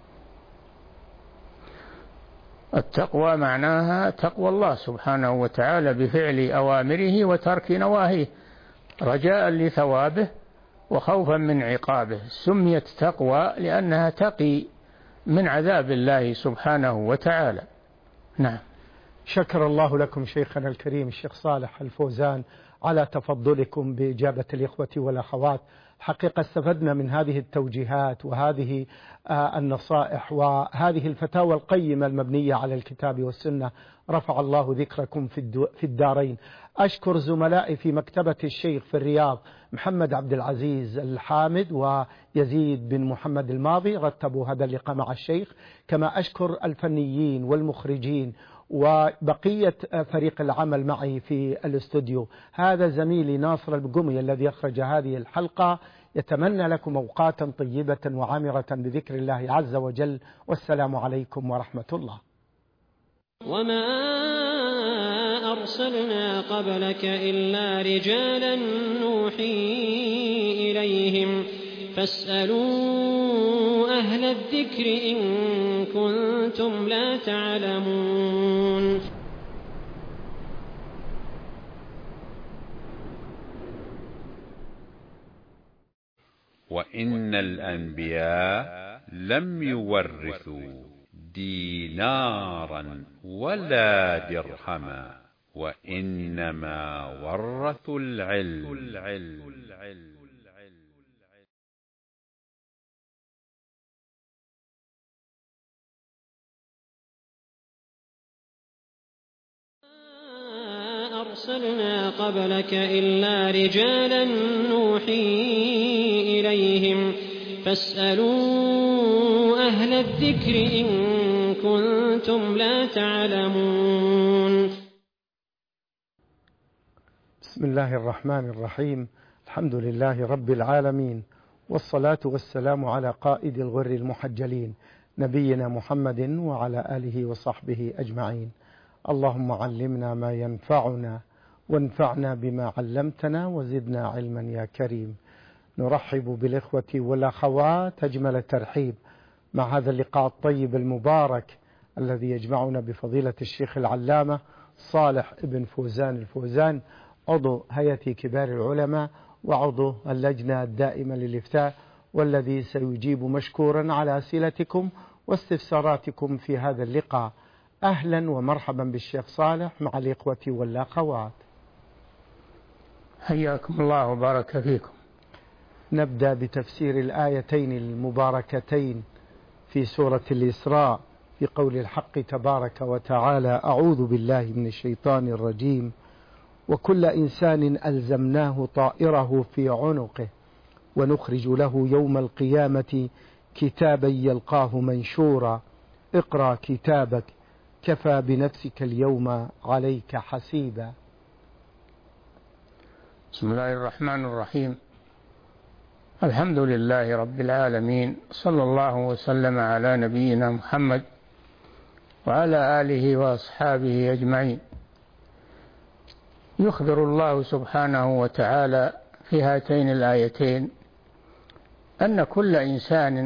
التقوى معناها تقوى الله سبحانه وتعالى بفعل أوامره وترك نواهيه، رجاء لثوابه وخوفا من عقابه. سميت تقوى لأنها تقي من عذاب الله سبحانه وتعالى. نعم. شكر الله لكم شيخنا الكريم الشيخ صالح الفوزان على تفضلكم بإجابة الإخوة والأخوات. حقيقة استفدنا من هذه التوجيهات وهذه النصائح وهذه الفتاوى القيمة المبنية على الكتاب والسنة. رفع الله ذكركم في الدارين. أشكر زملائي في مكتبة الشيخ في الرياض محمد عبد العزيز الحامد ويزيد بن محمد الماضي رتبوا هذا اللقاء مع الشيخ، كما أشكر الفنيين والمخرجين وبقية فريق العمل معي في الاستوديو. هذا زميلي ناصر البقمي الذي أخرج هذه الحلقة. يتمنى لكم أوقاتا طيبة وعامرة بذكر الله عز وجل، والسلام عليكم ورحمة الله. وما أرسلنا قبلك إلا رجالا نوحي إليهم فاسألوا أهل الذكر إن كنتم لا تعلمون. وإن الأنبياء لم يورثوا دينارا ولا درهما وإنما ورثوا العلم. أرسلنا قبلك إلا رجالا نوحي إليهم فاسألوا أهل الذكر إن كنتم لا تعلمون. بسم الله الرحمن الرحيم. الحمد لله رب العالمين، والصلاة والسلام على قائد الغر المحجلين نبينا محمد وعلى آله وصحبه أجمعين. اللهم علمنا ما ينفعنا وانفعنا بما علمتنا وزدنا علما يا كريم. نرحب بالإخوة والأخوات أجمل الترحيب مع هذا اللقاء الطيب المبارك الذي يجمعنا بفضيلة الشيخ العلامة صالح ابن فوزان الفوزان، عضو هيئة كبار العلماء وعضو اللجنة الدائمة للإفتاء، والذي سيجيب مشكورا على أسئلتكم واستفساراتكم في هذا اللقاء. أهلا ومرحبا بالشيخ صالح مع الإخوة والأخوات. حياكم الله وبارك فيكم. نبدأ بتفسير الآيتين المباركتين في سورة الإسراء في قول الحق تبارك وتعالى: أعوذ بالله من الشيطان الرجيم: وكل إنسان ألزمناه طائره في عنقه ونخرج له يوم القيامة كتابا يلقاه منشورا اقرأ كتابك كفى بنفسك اليوم عليك حسيبا. بسم الله الرحمن الرحيم. الحمد لله رب العالمين، صلى الله وسلم على نبينا محمد وعلى آله وأصحابه أجمعين. يخبر الله سبحانه وتعالى في هاتين الآيتين أن كل إنسان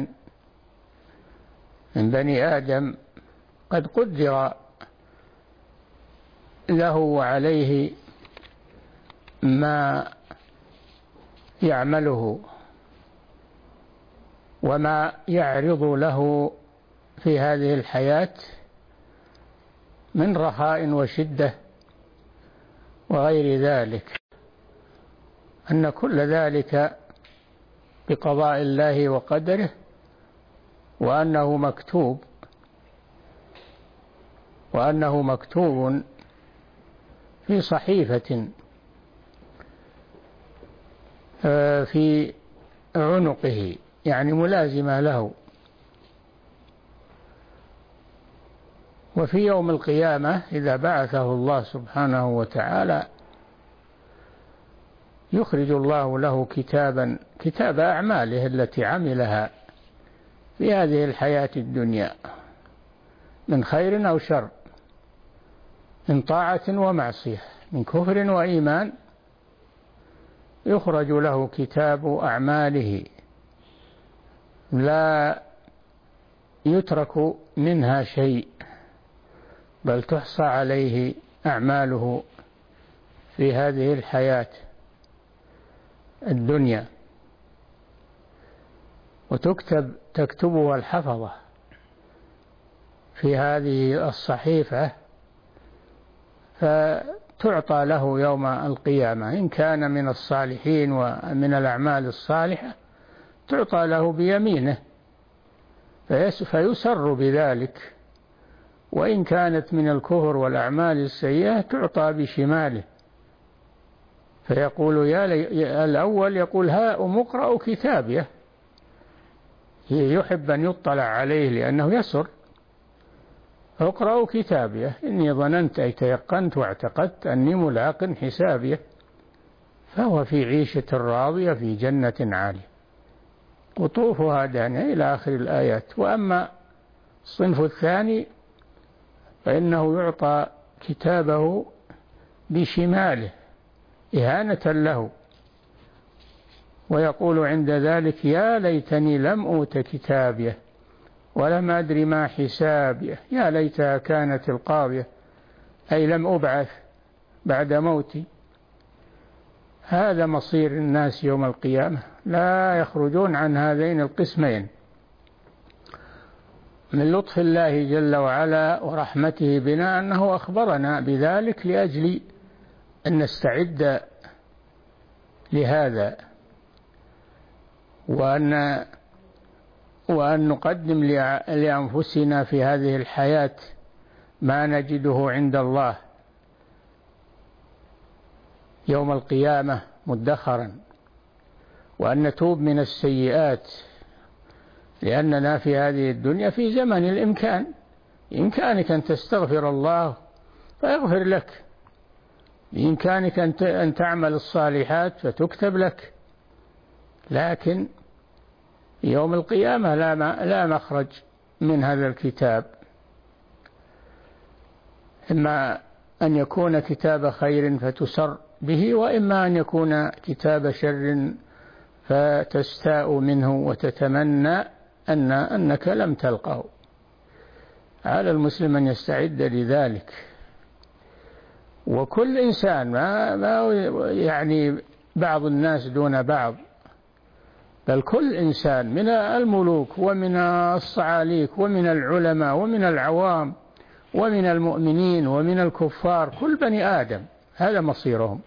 من بني آدم قد قدر له وعليه ما يعمله وما يعرض له في هذه الحياة من رخاء وشدة وغير ذلك، أن كل ذلك بقضاء الله وقدره، وأنه مكتوب في صحيفة في عنقه، يعني ملازمة له. وفي يوم القيامة إذا بعثه الله سبحانه وتعالى يخرج الله له كتاب أعماله التي عملها في هذه الحياة الدنيا من خير أو شر، من طاعة ومعصية، من كفر وإيمان. يخرج له كتاب أعماله لا يترك منها شيء، بل تحصى عليه أعماله في هذه الحياة الدنيا، تكتبها الحفظة في هذه الصحيفة، فتعطى له يوم القيامة. إن كان من الصالحين ومن الأعمال الصالحة تعطى له بيمينه فيسر بذلك، وإن كانت من الكفر والأعمال السيئة تعطى بشماله، فيقول الأول يقول هاؤم اقرأوا كتابيه، يحب أن يطلع عليه لأنه يسر. اقرأوا كتابيه إني ظننت أي تيقنت واعتقدت أني ملاق حسابيه، فهو في عيشة راضية في جنة عالية قطوفها دانية إلى آخر الآيات. وأما الصنف الثاني فإنه يعطى كتابه بشماله إهانة له، ويقول عند ذلك يا ليتني لم أوت كتابيه ولم أدري ما حسابيه، يا ليتها كانت القاضية، أي لم أبعث بعد موتي. هذا مصير الناس يوم القيامة، لا يخرجون عن هذين القسمين. من لطف الله جل وعلا ورحمته بنا أنه أخبرنا بذلك لأجل أن نستعد لهذا، وأن نقدم لأنفسنا في هذه الحياة ما نجده عند الله يوم القيامة مدخرا، وأن نتوب من السيئات، لأننا في هذه الدنيا في زمن الإمكان، بإمكانك أن تستغفر الله فيغفر لك، بإمكانك أن تعمل الصالحات فتكتب لك لكن يوم القيامة لا مخرج من هذا الكتاب، إما أن يكون كتاب خير فتسر به، وإما أن يكون كتاب شر فتستاء منه وتتمنى أنك لم تلقه. على المسلم أن يستعد لذلك. وكل إنسان ما يعني بعض الناس دون بعض، بل كل إنسان من الملوك ومن الصعاليك ومن العلماء ومن العوام ومن المؤمنين ومن الكفار، كل بني آدم هذا مصيرهم.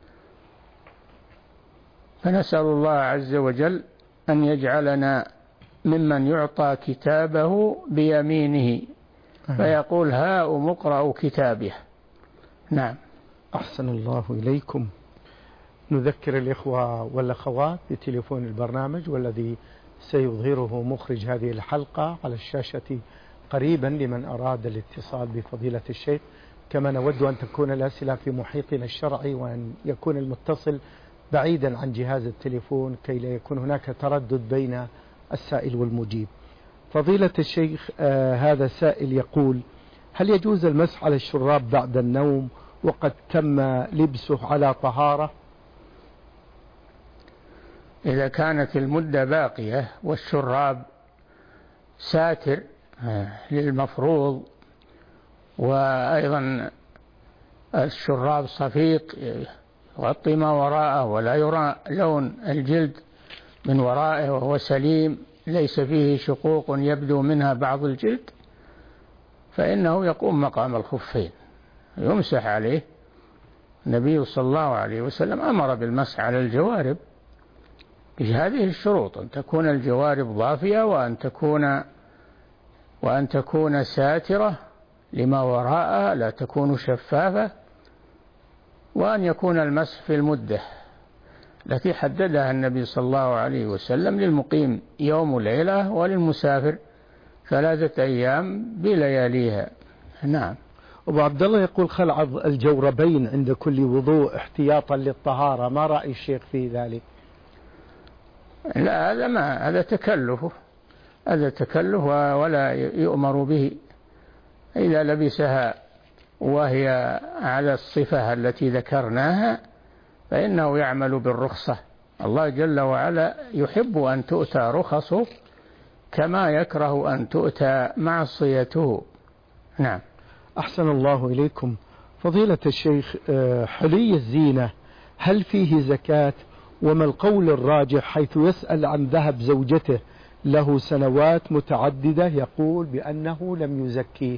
فنسأل الله عز وجل أن يجعلنا ممن يعطى كتابه بيمينه فيقول هاؤم اقرأوا كتابه. نعم. أحسن الله إليكم. نذكر الإخوة والأخوات بتليفون البرنامج والذي سيظهره مخرج هذه الحلقة على الشاشة قريبا لمن أراد الاتصال بفضيلة الشيخ. كما نود أن تكون الأسئلة في محيطنا الشرعي وأن يكون المتصل بعيدا عن جهاز التليفون كي لا يكون هناك تردد بين السائل والمجيب. فضيلة الشيخ، هذا سائل يقول: هل يجوز المسح على الشراب بعد النوم وقد تم لبسه على طهارة؟ إذا كانت المدة باقية والشراب ساتر للمفروض، وأيضا الشراب صفيق يغطي ما وراءه ولا يرى لون الجلد من ورائه وهو سليم ليس فيه شقوق يبدو منها بعض الجلد، فإنه يقوم مقام الخفين يمسح عليه. النبي صلى الله عليه وسلم أمر بالمسح على الجوارب بهذه الشروط: أن تكون الجوارب ضافية، وأن تكون ساترة لما وراءها لا تكون شفافة، وأن يكون المسح في المدة التي حددها النبي صلى الله عليه وسلم للمقيم يوم وليلة، وللمسافر 3 أيام بلياليها. نعم. أبو عبد الله يقول: خلع الجوربين عند كل وضوء احتياطا للطهارة، ما رأي الشيخ في ذلك؟ لا، هذا تكلف ولا يؤمر به. إذا لبسها وهي على الصفة التي ذكرناها فإنه يعمل بالرخصة. الله جل وعلا يحب أن تؤتى رخصه كما يكره أن تؤتى معصيته. نعم. أحسن الله إليكم. فضيلة الشيخ، حلي الزينة هل فيه زكاة؟ وما القول الراجح حيث يسأل عن ذهب زوجته له سنوات متعددة يقول بأنه لم يزكيه؟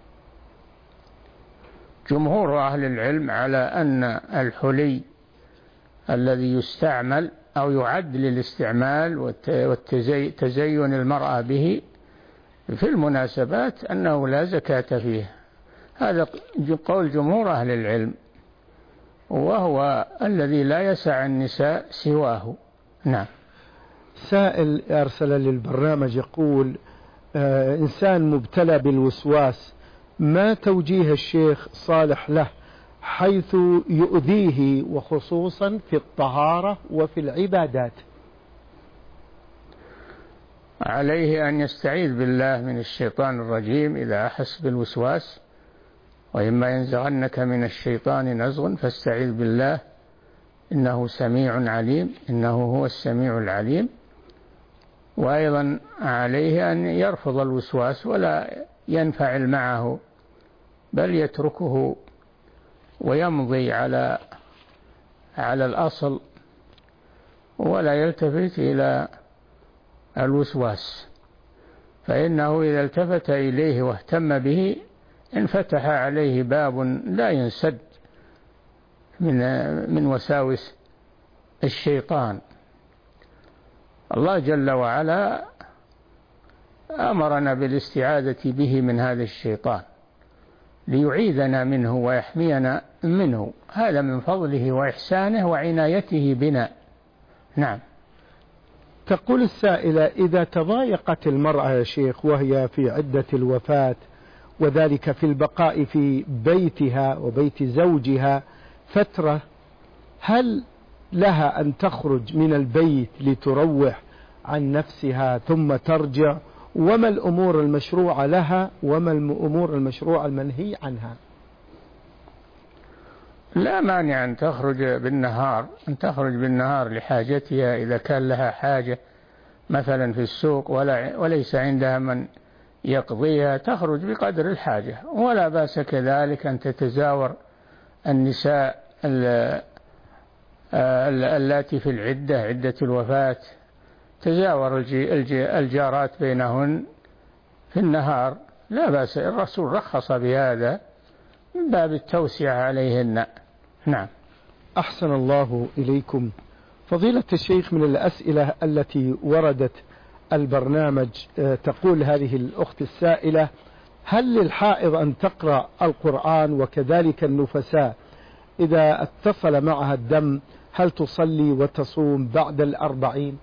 جمهور أهل العلم على أن الحلي الذي يستعمل أو يعد للاستعمال وتزين المرأة به في المناسبات أنه لا زكاة فيه. هذا قول جمهور أهل العلم، وهو الذي لا يسع النساء سواه. نعم. سائل أرسل للبرنامج يقول: إنسان مبتلى بالوسواس، ما توجيه الشيخ صالح له حيث يؤذيه وخصوصا في الطهارة وفي العبادات؟ عليه أن يستعيذ بالله من الشيطان الرجيم إذا أحس بالوسواس، وإما ينزغنك من الشيطان نزغ فاستعذ بالله إنه سميع عليم، إنه هو السميع العليم. وأيضا عليه أن يرفض الوسواس ولا ينفعل معه، بل يتركه ويمضي على الأصل ولا يلتفت إلى الوسواس، فإنه إذا التفت إليه واهتم به انفتح عليه باب لا ينسد من وساوس الشيطان. الله جل وعلا أمرنا بالاستعاذة به من هذا الشيطان ليعيذنا منه ويحمينا منه، هذا من فضله وإحسانه وعنايته بنا. نعم. تقول السائلة: إذا تضايقت المرأة يا شيخ وهي في عدة الوفاة وذلك في البقاء في بيتها وبيت زوجها فترة، هل لها أن تخرج من البيت لتروح عن نفسها ثم ترجع؟ وما الأمور المشروعة لها وما الأمور المشروعة المنهي عنها؟ لا مانع أن تخرج بالنهار لحاجتها إذا كان لها حاجة مثلا في السوق وليس عندها من يقضيها، تخرج بقدر الحاجة، ولا بأس كذلك أن تتزاور النساء اللاتي في عدة الوفاة، تزاور الجارات بينهن في النهار، لا بأس، الرسول رخص بهذا من باب التوسعة عليهن. نعم. أحسن الله إليكم. فضيلة الشيخ، من الأسئلة التي وردت البرنامج تقول هذه الأخت السائلة: هل للحائض أن تقرأ القرآن وكذلك النفساء إذا اتصل معها الدم؟ هل تصلي وتصوم بعد 40؟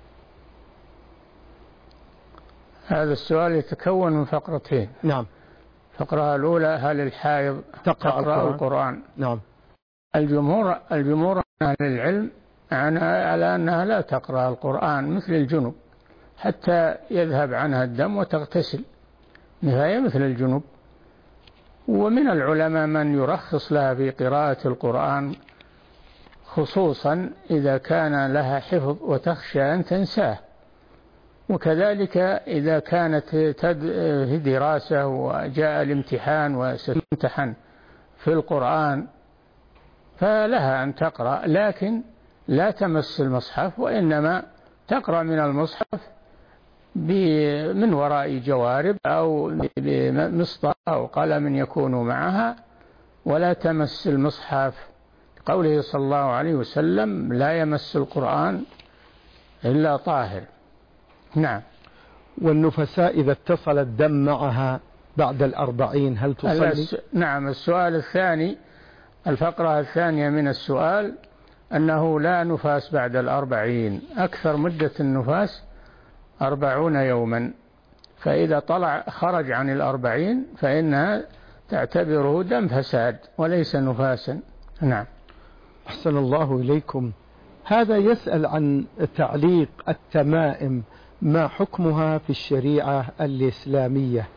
هذا السؤال يتكون من فقرتين. نعم. الفقرة الأولى: هل الحائض تقرأ القرآن؟ نعم. الجمهور أهل العلم على أنها لا تقرأ القرآن مثل الجنب حتى يذهب عنها الدم وتغتسل، فهي مثل الجنب. ومن العلماء من يرخص لها في قراءة القرآن، خصوصا إذا كان لها حفظ وتخشى أن تنساه، وكذلك إذا كانت في دراسة وجاء الامتحان وستمتحن في القرآن فلها أن تقرأ، لكن لا تمس المصحف، وإنما تقرأ من المصحف من وراء جوارب أو بمسطرة أو قلم يكون معها، ولا تمس المصحف، قوله صلى الله عليه وسلم: لا يمس القرآن إلا طاهر. نعم. والنفساء إذا اتصل الدم معها بعد 40 هل تصلي؟ نعم. السؤال الثاني، الفقرة الثانية من السؤال، أنه لا نفاس بعد 40، أكثر مدة النفاس 40 يوما، فإذا خرج عن 40 فإنها تعتبره دم فساد وليس نفاسا. نعم. أحسن الله إليكم. هذا يسأل عن تعليق التمائم، ما حكمها في الشريعة الإسلامية؟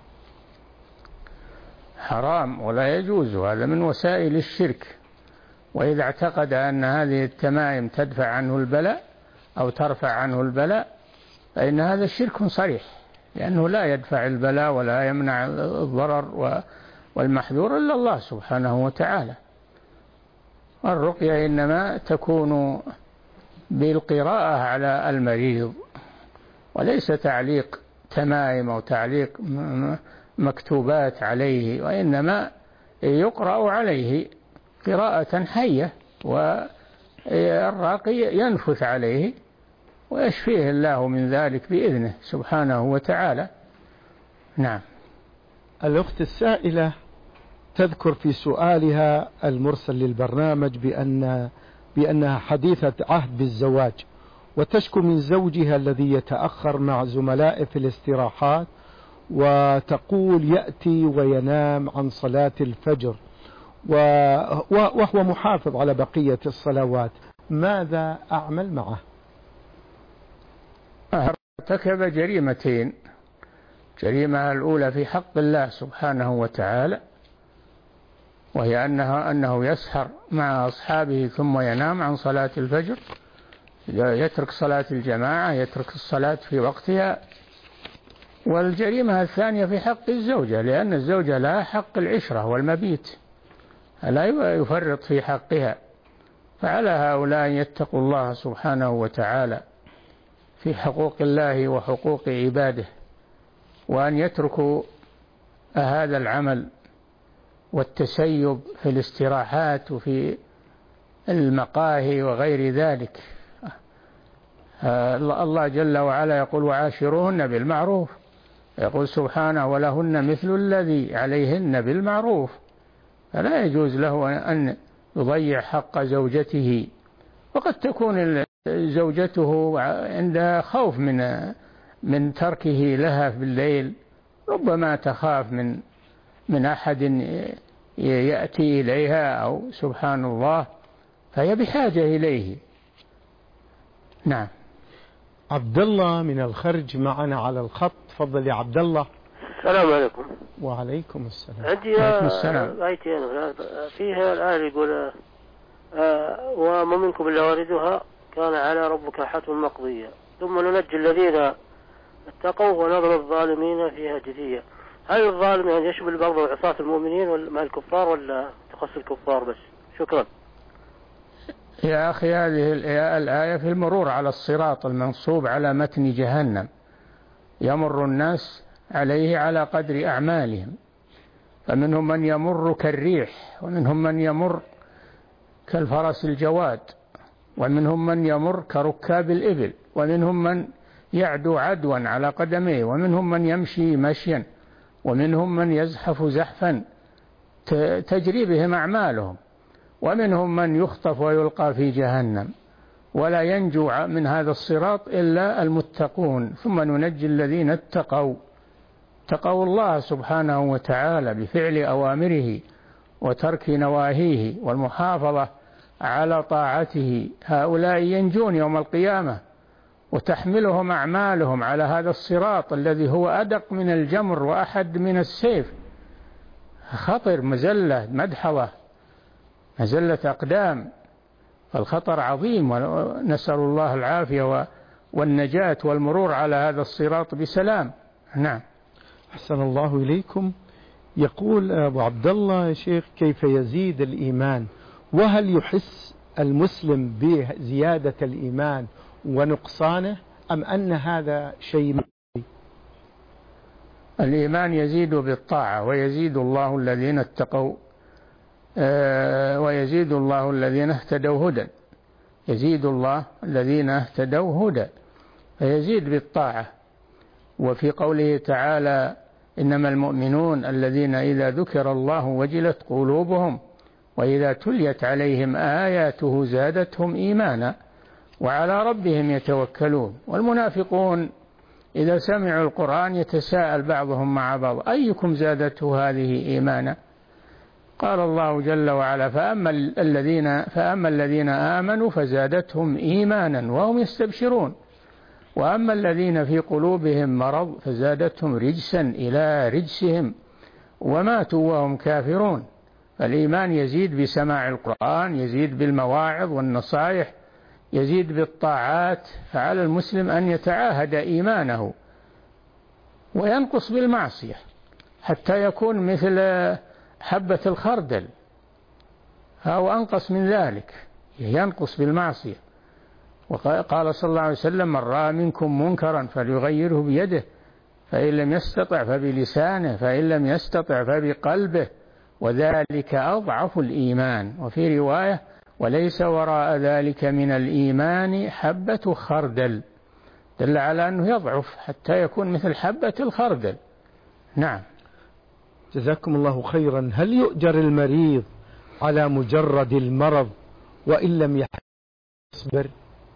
حرام ولا يجوز، هذا من وسائل الشرك، وإذا اعتقد أن هذه التمائم تدفع عنه البلاء أو ترفع عنه البلاء فإن هذا شرك صريح، لأنه لا يدفع البلاء ولا يمنع الضرر والمحذور إلا الله سبحانه وتعالى. الرقية إنما تكون بالقراءة على المريض، وليس تعليق تمائم أو تعليق مكتوبات عليه، وإنما يقرأ عليه قراءة حية، والراقي ينفث عليه ويشفيه الله من ذلك بإذنه سبحانه وتعالى. نعم. الأخت السائلة تذكر في سؤالها المرسل للبرنامج بأنها حديثة عهد بالزواج، وتشكو من زوجها الذي يتأخر مع زملائه في الاستراحات، وتقول يأتي وينام عن صلاة الفجر وهو محافظ على بقية الصلوات، ماذا أعمل معه؟ ارتكب جريمتين: جريمة الأولى في حق الله سبحانه وتعالى، وهي أنه يسهر مع أصحابه ثم ينام عن صلاة الفجر، يترك صلاة الجماعة، يترك الصلاة في وقتها. والجريمة الثانية في حق الزوجة، لأن الزوجة لها حق العشرة والمبيت، لا يفرط في حقها، فعلى هؤلاء يتقوا الله سبحانه وتعالى في حقوق الله وحقوق عباده، وأن يتركوا هذا العمل والتسيب في الاستراحات وفي المقاهي وغير ذلك. الله جل وعلا يقول: وعاشروهن بالمعروف، يقول سبحانه: ولهن مثل الذي عليهن بالمعروف. فلا يجوز له أن يضيع حق زوجته، وقد تكون زوجته عندها خوف من تركه لها في الليل، ربما تخاف من أحد يأتي إليها أو سبحان الله، فهي بحاجة إليه. نعم. عبد الله من الخرج معنا على الخط. تفضل يا عبد الله. السلام عليكم. وعليكم السلام. عندي آيتين فيها الآية يقول وما منكم إلا واردها كان على ربك حتما مقضيا ثم ننجي الذين اتقوا ونذر الظالمين فيها جثيا. هل الظالم يعني يشمل برضه عصاة المؤمنين مع الكفار ولا تخص الكفار بس؟ شكرا. يا أخي هذه الآية في المرور على الصراط المنصوب على متن جهنم، يمر الناس عليه على قدر أعمالهم، فمنهم من يمر كالريح، ومنهم من يمر كالفرس الجواد، ومنهم من يمر كركاب الإبل، ومنهم من يعدو عدوا على قدميه، ومنهم من يمشي مشيا، ومنهم من يزحف زحفا تجري بهم أعمالهم، ومنهم من يخطف ويلقى في جهنم، ولا ينجو من هذا الصراط إلا المتقون. ثم ننجي الذين اتقوا الله سبحانه وتعالى بفعل أوامره وترك نواهيه والمحافظة على طاعته، هؤلاء ينجون يوم القيامة وتحملهم أعمالهم على هذا الصراط الذي هو أدق من الجمر وأحد من السيف، خطر، مزلة، مدحضة، مزلة أقدام، فالخطر عظيم، ونسأل الله العافية والنجاة والمرور على هذا الصراط بسلام. نعم. أحسن الله إليكم. يقول أبو عبد الله يا شيخ كيف يزيد الإيمان، وهل يحس المسلم بزيادة الإيمان ونقصانه أم أن هذا شيء؟ الإيمان يزيد بالطاعة، ويزيد الله الذين اتقوا ويزيد الله الذين اهتدوا هدى، يزيد الله الذين اهتدوا هدى، فيزيد بالطاعة. وفي قوله تعالى إنما المؤمنون الذين إذا ذكر الله وجلت قلوبهم وإذا تليت عليهم آياته زادتهم إيمانا وعلى ربهم يتوكلون. والمنافقون إذا سمعوا القرآن يتساءل بعضهم مع بعض أيكم زادته هذه إيمانا؟ قال الله جل وعلا فأما الذين آمنوا فزادتهم إيمانا وهم يستبشرون، وأما الذين في قلوبهم مرض فزادتهم رجسا إلى رجسهم وماتوا وهم كافرون. فالإيمان يزيد بسماع القرآن، يزيد بالمواعظ والنصائح، يزيد بالطاعات، فعلى المسلم أن يتعاهد إيمانه، وينقص بالمعصية حتى يكون مثل حبة الخردل أو أنقص من ذلك، ينقص بالمعصية. وقال صلى الله عليه وسلم من رأى منكم منكرا فليغيره بيده، فإن لم يستطع فبلسانه، فإن لم يستطع فبقلبه، وذلك أضعف الإيمان. وفي رواية وليس وراء ذلك من الإيمان حبة خردل، دل على أنه يضعف حتى يكون مثل حبة الخردل. نعم. جزاكم الله خيرا. هل يؤجر المريض على مجرد المرض وإن لم يصبر؟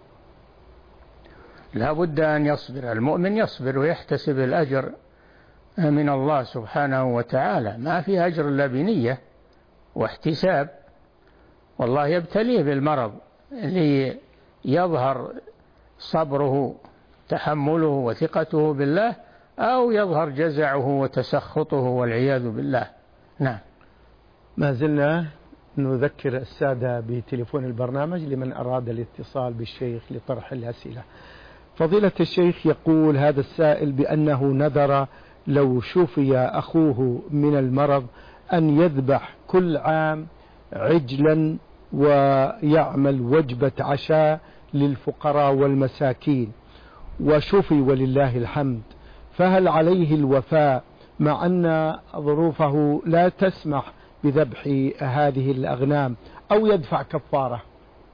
لا بد أن يصبر، المؤمن يصبر ويحتسب الأجر من الله سبحانه وتعالى، ما في أجر إلا بنية واحتساب، والله يبتليه بالمرض ليظهر صبره تحمله وثقته بالله، أو يظهر جزعه وتسخطه والعياذ بالله. نعم. ما زلنا نذكر السادة بتليفون البرنامج لمن أراد الاتصال بالشيخ لطرح الأسئلة. فضيلة الشيخ يقول هذا السائل بأنه نذر لو شفي أخوه من المرض أن يذبح كل عام عجلا ويعمل وجبة عشاء للفقراء والمساكين، وشفي ولله الحمد، فهل عليه الوفاء مع أن ظروفه لا تسمح بذبح هذه الأغنام أو يدفع كفارة؟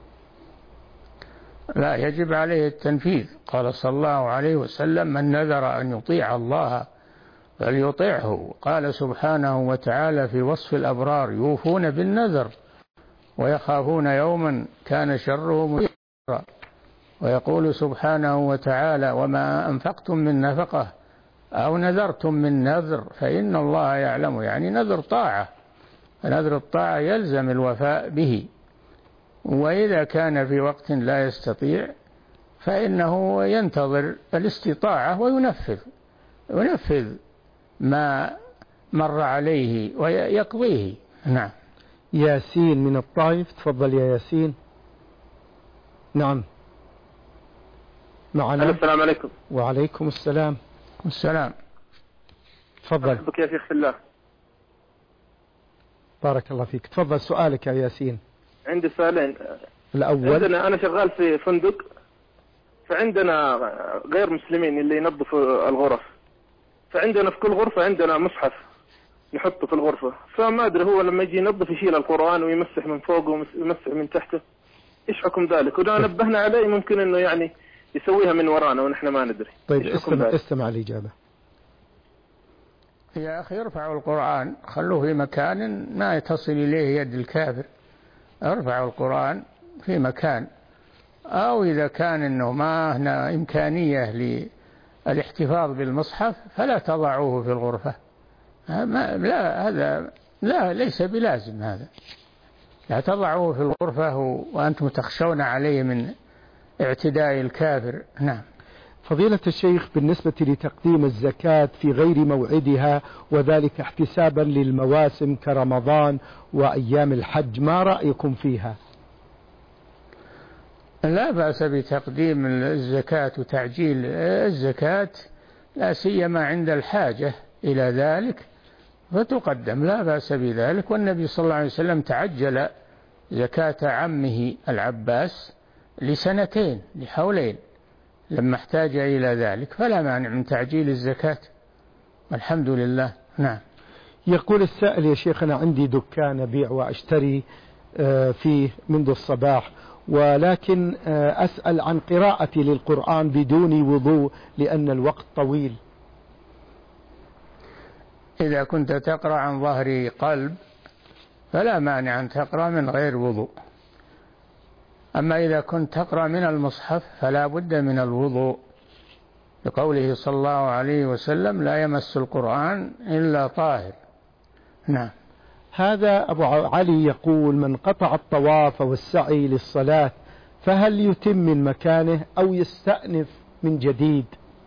لا، يجب عليه التنفيذ. قال صلى الله عليه وسلم من نذر أن يطيع الله فليطيعه. قال سبحانه وتعالى في وصف الأبرار يوفون بالنذر ويخافون يوما كان شره مستطيرا. ويقول سبحانه وتعالى وما أنفقتم من نفقة أو نذرتم من نذر فإن الله يعلم، يعني نذر طاعة، فنذر الطاعة يلزم الوفاء به. وإذا كان في وقت لا يستطيع فإنه ينتظر الاستطاعة وينفذ ما مر عليه ويقضيه. نعم. ياسين من الطائف، تفضل يا ياسين. نعم معنا. السلام عليكم. وعليكم السلام. تفضل. أحبك يا شيخ في الله. بارك الله فيك. تفضل سؤالك يا ياسين. عندي سؤالين. الأول، أنا شغال في فندق، فعندنا غير مسلمين اللي ينظفوا الغرف، فعندنا في كل غرفة عندنا مصحف نحطه في الغرفة، فما أدري هو لما يجي ينظف يشيل القرآن ويمسح من فوقه ويمسح من تحته، إيش حكم ذلك؟ وإذا نبهنا عليه ممكن إنه يعني يسويها من ورانا ونحن ما ندري. طيب استمع الإجابة. يا أخي ارفعوا القرآن، خلوه في مكان ما تصل إليه يد الكافر. ارفعوا القرآن في مكان، أو إذا كان إنه ما هنا إمكانية للاحتفاظ بالمصحف فلا تضعوه في الغرفة. لا ليس بلازم هذا. لا تضعوه في الغرفة وأنتم تخشون عليه من اعتداء الكافر. نعم. فضيلة الشيخ، بالنسبة لتقديم الزكاة في غير موعدها وذلك احتسابا للمواسم كرمضان وأيام الحج، ما رأيكم فيها؟ لا بأس بتقديم الزكاة وتعجيل الزكاة، لا سيما عند الحاجة إلى ذلك فتقدم، لا بأس بذلك. والنبي صلى الله عليه وسلم تعجل زكاة عمه العباس لسنتين، لحولين، لما احتاج إلى ذلك، فلا مانع من تعجيل الزكاة، الحمد لله. نعم. يقول السائل: يا شيخ، أنا عندي دكان أبيع وأشتري فيه منذ الصباح، ولكن أسأل عن قراءتي للقرآن بدون وضوء لأن الوقت طويل. إذا كنت تقرأ عن ظهر قلب فلا مانع أن تقرأ من غير وضوء، أما إذا كنت تقرأ من المصحف فلا بد من الوضوء، لقوله صلى الله عليه وسلم: لا يمس القرآن إلا طاهر. نعم. هذا أبو علي يقول: من قطع الطواف والسعي للصلاة فهل يتم من مكانه أو يستأنف من جديد؟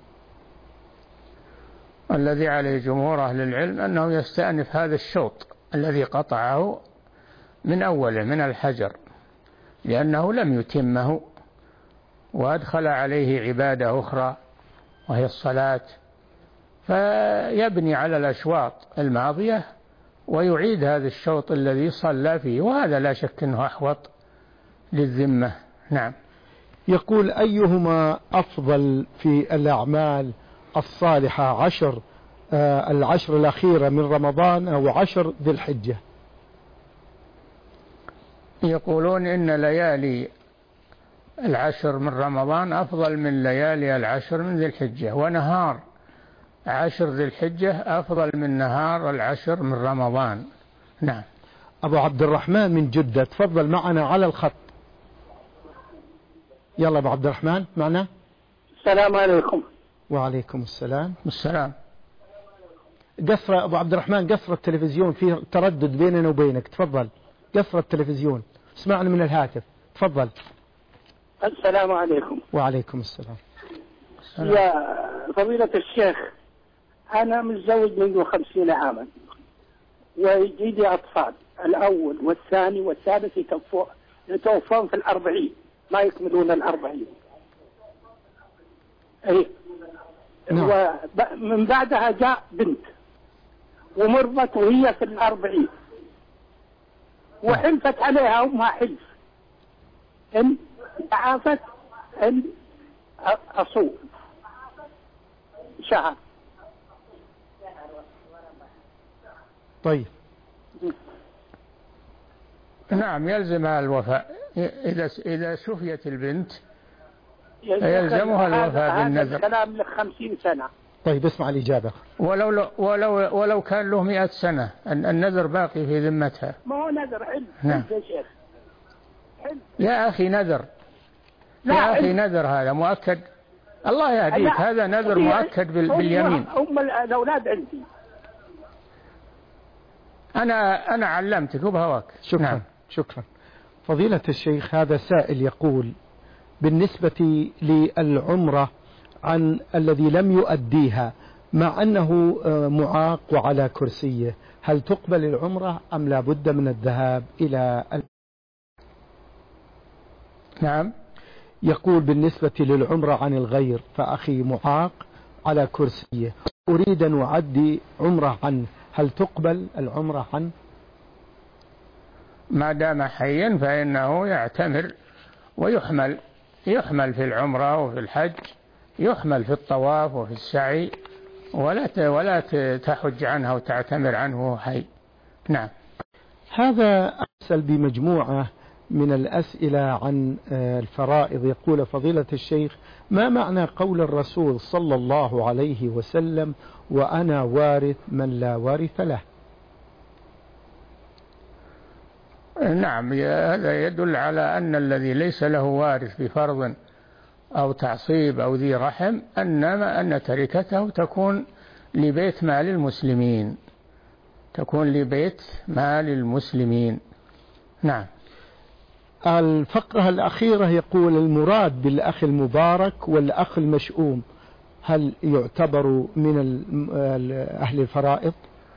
الذي عليه جمهور أهل العلم أنه يستأنف هذا الشوط الذي قطعه من أوله من الحجر، لأنه لم يتمه وأدخل عليه عبادة أخرى وهي الصلاة، فيبني على الأشواط الماضية ويعيد هذا الشوط الذي صلى فيه، وهذا لا شك أنه أحوط للذمة. نعم. يقول: أيهما أفضل في الأعمال الصالحة، العشر الأخيرة من رمضان أو 10 ذي الحجة؟ يقولون إن ليالي 10 من رمضان أفضل من ليالي 10 من ذي الحجة، ونهار 10 ذي الحجة أفضل من نهار 10 من رمضان. نعم. أبو عبد الرحمن من جدة، تفضل معنا على الخط. يلا أبو عبد الرحمن معنا. السلام عليكم. وعليكم السلام. قصر أبو عبد الرحمن، قصر التلفزيون، فيه تردد بيننا وبينك، تفضل قصر التلفزيون، اسمعنا من الهاتف، تفضل. السلام عليكم. وعليكم السلام. يا فضيلة الشيخ، أنا متزوج منذ 50 عاما ويجيني أطفال، الأول والثاني والثالث يتوفون في 40، ما يكملون 40. أي. نعم. ومن بعدها جاء بنت ومرضت وهي في 40، وحلفت عليها أمها حلف إن تعافت إن أصوم شهر. طيب. نعم، يلزمها الوفاء إذا شفيت البنت يلزمها الوفاء بالنذر. هذا الكلام ل 50 سنة. طيب اسمع الإجابة. ولو كان له 100 سنة النذر باقي في ذمتها. ما هو نذر علم. نعم. يا شيخ يا أخي نذر، يا أخي نذر هذا مؤكد، الله يهديك، هذا نذر مؤكد باليمين. أم الأولاد عندي. أنا علمتك وبهواك. شكرا. نعم. شكرا. فضيلة الشيخ، هذا سائل يقول بالنسبة للعمرة عن الذي لم يؤديها مع أنه معاق وعلى كرسيه، هل تقبل العمرة أم لا بد من الذهاب إلى نعم. يقول بالنسبة للعمرة عن الغير، فأخي معاق على كرسيه أريد أن أعدي عمرة عنه، هل تقبل العمرة عنه؟ ما دام حيا فإنه يعتمر ويحمل في العمرة وفي الحج، يحمل في الطواف وفي السعي، ولا تحج عنه وتعتمر عنه حي. نعم. هذا أرسل بمجموعة من الأسئلة عن الفرائض، يقول فضيلة الشيخ ما معنى قول الرسول صلى الله عليه وسلم وأنا وارث من لا وارث له؟ نعم، هذا يدل على أن الذي ليس له وارث بفرض أو تعصيب أو ذي رحم أن تركته تكون لبيت مال المسلمين، نعم. الفقرة الأخيرة يقول المراد بالأخ المبارك والأخ المشؤوم هل يعتبر من أهل الفرائض؟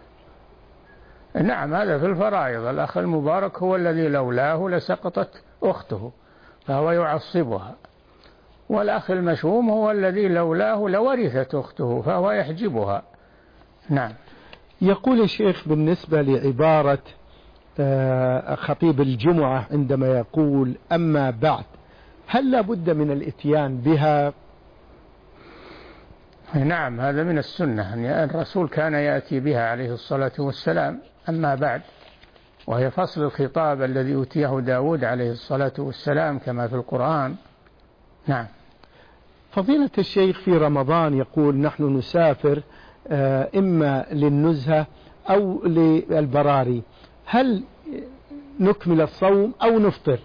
نعم، هذا في الفرائض. الأخ المبارك هو الذي لولاه لسقطت أخته فهو يعصبها، والأخ المشؤوم هو الذي لولاه لورثت أخته فهو يحجبها. نعم. يقول الشيخ بالنسبة لعبارة خطيب الجمعة عندما يقول أما بعد، هل لا بد من الإتيان بها؟ نعم، هذا من السنة، الرسول كان يأتي بها عليه الصلاة والسلام أما بعد، وهي فصل الخطاب الذي أوتيه داود عليه الصلاة والسلام كما في القرآن. نعم. فضيلة الشيخ في رمضان يقول نحن نسافر إما للنزهة أو للبراري، هل نكمل الصوم أو نفطر؟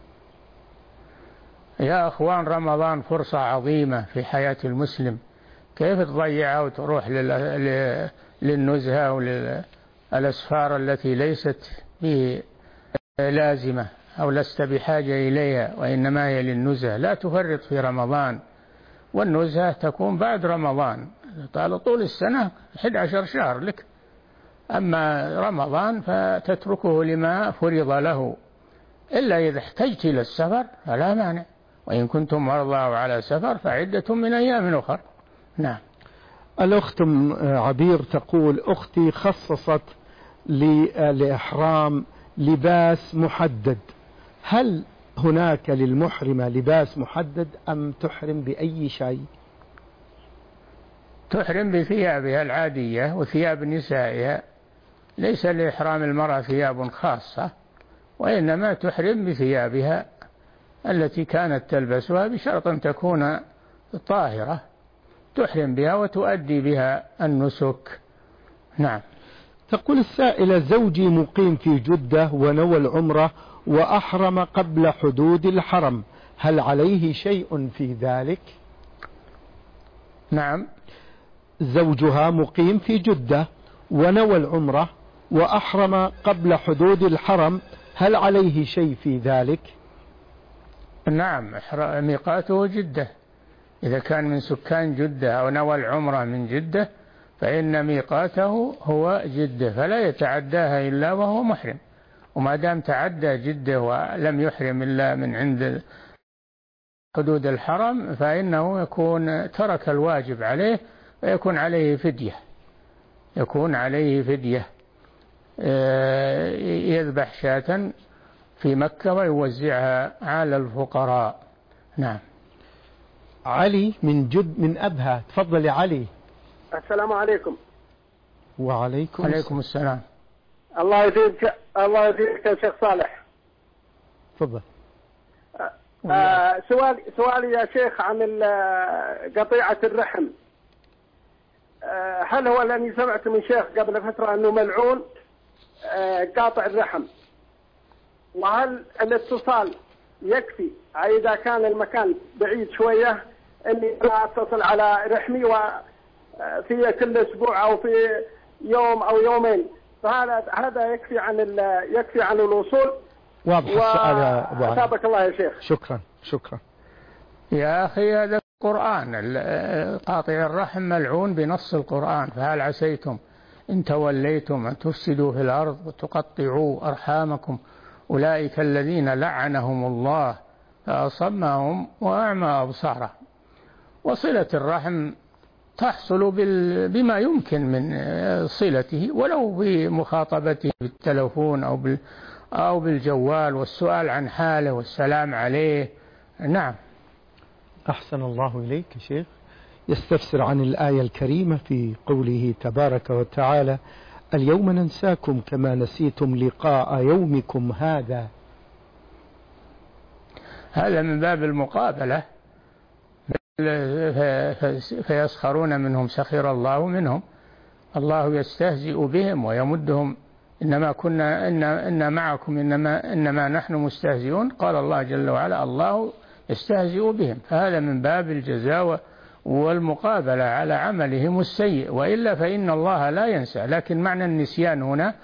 يا أخوان، رمضان فرصة عظيمة في حياة المسلم، كيف تضيعها وتروح للنزهة وللأسفار التي ليست بلازمة أو لست بحاجة إليها وإنما هي للنزهة؟ لا تفرط في رمضان، والنزهة تكون بعد رمضان، طول السنة 11 شهر لك، أما رمضان فتتركه لما فرض له، إلا إذا احتجت إلى السفر فلا مانع، وإن كنتم مرضى أو على سفر فعدة من أيام أخرى. نعم. الأخت عبير تقول أختي خصصت لإحرام لباس محدد، هل هناك للمحرمة لباس محدد أم تحرم بأي شيء؟ تحرم بثيابها العادية وثياب نسائها، ليس لإحرام المرأة ثياب خاصة، وإنما تحرم بثيابها التي كانت تلبسها بشرط أن تكون طاهرة، تحرم بها وتؤدي بها النسك. نعم. تقول السائلة زوجي مقيم في جدة ونوى العمرة وأحرم قبل حدود الحرم، هل عليه شيء في ذلك؟ نعم. زوجها مقيم في جدة ونوى العمرة وأحرم قبل حدود الحرم، هل عليه شيء في ذلك؟ نعم، ميقاته جدة، إذا كان من سكان جدة أو نوى العمرة من جدة فإن ميقاته هو جدة، فلا يتعداها إلا وهو محرم، وما دام تعدى جدة ولم يحرم إلا من عند حدود الحرم فإنه يكون ترك الواجب عليه ويكون عليه فدية، يذبح شاة في مكة ويوزعها على الفقراء. نعم. علي من أبها، تفضل يا علي. السلام عليكم. وعليكم السلام. الله يفيدك يا شيخ صالح. تفضل. سؤالي يا شيخ عن قطيعة الرحم، هل هو لأني سمعت من شيخ قبل فترة أنه ملعون قاطع الرحم، وهل الاتصال يكفي إذا كان المكان بعيد شوية أني لا أتصل على رحمي وفي كل أسبوع أو في يوم أو يومين، فهذا يكفي عن الوصول، واضح السؤال يا أبو علي. أثابك الله يا شيخ. شكرا. يا أخي هذا القرآن، قاطع الرحم ملعون بنص القرآن، فهل عسيتم إن توليتم أن تفسدوا في الأرض وتقطعوا أرحامكم أولئك الذين لعنهم الله فأصمهم وأعمى أبصارهم. وصلة الرحم تحصل بما يمكن من صلته، ولو بمخاطبته بالتلفون أو بالجوال والسؤال عن حاله والسلام عليه. نعم. أحسن الله إليك يا شيخ. يستفسر عن الآية الكريمة في قوله تبارك وتعالى: اليوم ننساكم كما نسيتم لقاء يومكم هذا. هذا من باب المقابلة، فيسخرون منهم سخر الله منهم، الله يستهزئ بهم ويمدهم إن معكم إنما نحن مستهزئون. قال الله جل وعلا: الله يستهزئ بهم، فهذا من باب الجزاء والمقابلة على عملهم السيء، وإلا فإن الله لا ينسى، لكن معنى النسيان هنا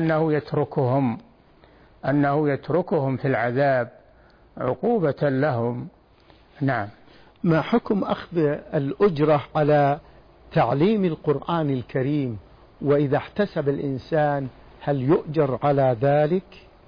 أنه يتركهم في العذاب عقوبة لهم. نعم. ما حكم أخذ الأجرة على تعليم القرآن الكريم، وإذا احتسب الإنسان هل يؤجر على ذلك؟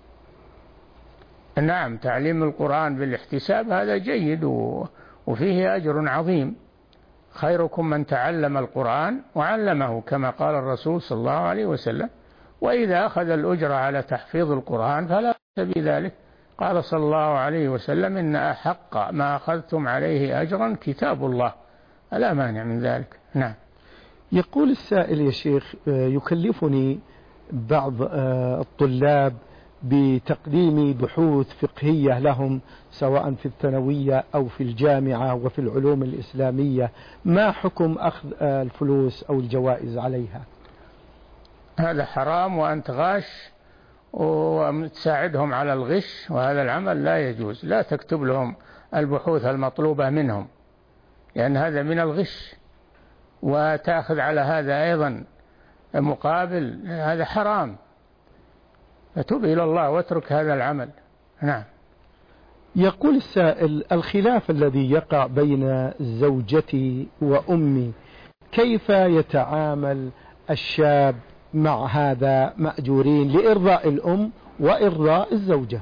نعم، تعليم القرآن بالاحتساب هذا جيد وفيه أجر عظيم. خيركم من تعلم القرآن وعلمه، كما قال الرسول صلى الله عليه وسلم. وإذا أخذ الأجر على تحفيظ القرآن فلا بأس بذلك. قال صلى الله عليه وسلم: إن أحق ما أخذتم عليه أجرا كتاب الله، لا مانع من ذلك. نعم. يقول السائل: يا شيخ، يكلفني بعض الطلاب بتقديم بحوث فقهية لهم سواء في الثانوية أو في الجامعة وفي العلوم الإسلامية، ما حكم أخذ الفلوس أو الجوائز عليها؟ هذا حرام، وأنت غاش وتساعدهم على الغش، وهذا العمل لا يجوز. لا تكتب لهم البحوث المطلوبة منهم، لأن هذا من الغش، وتأخذ على هذا أيضا مقابل، هذا حرام. فتوب إلى الله واترك هذا العمل. نعم. يقول السائل: الخلاف الذي يقع بين زوجتي وأمي، كيف يتعامل الشاب مع هذا مأجورين لإرضاء الأم وإرضاء الزوجة؟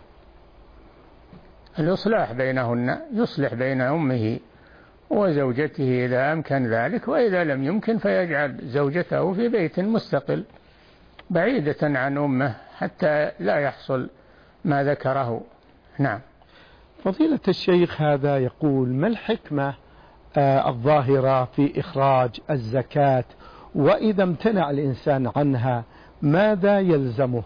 الإصلاح بينهن، يصلح بين أمه وزوجته إذا أمكن ذلك، وإذا لم يمكن فيجعل زوجته في بيت مستقل بعيدة عن أمه حتى لا يحصل ما ذكره. نعم. فضيلة الشيخ، هذا يقول: ما الحكمة الظاهرة في إخراج الزكاة، وإذا امتنع الإنسان عنها ماذا يلزمه؟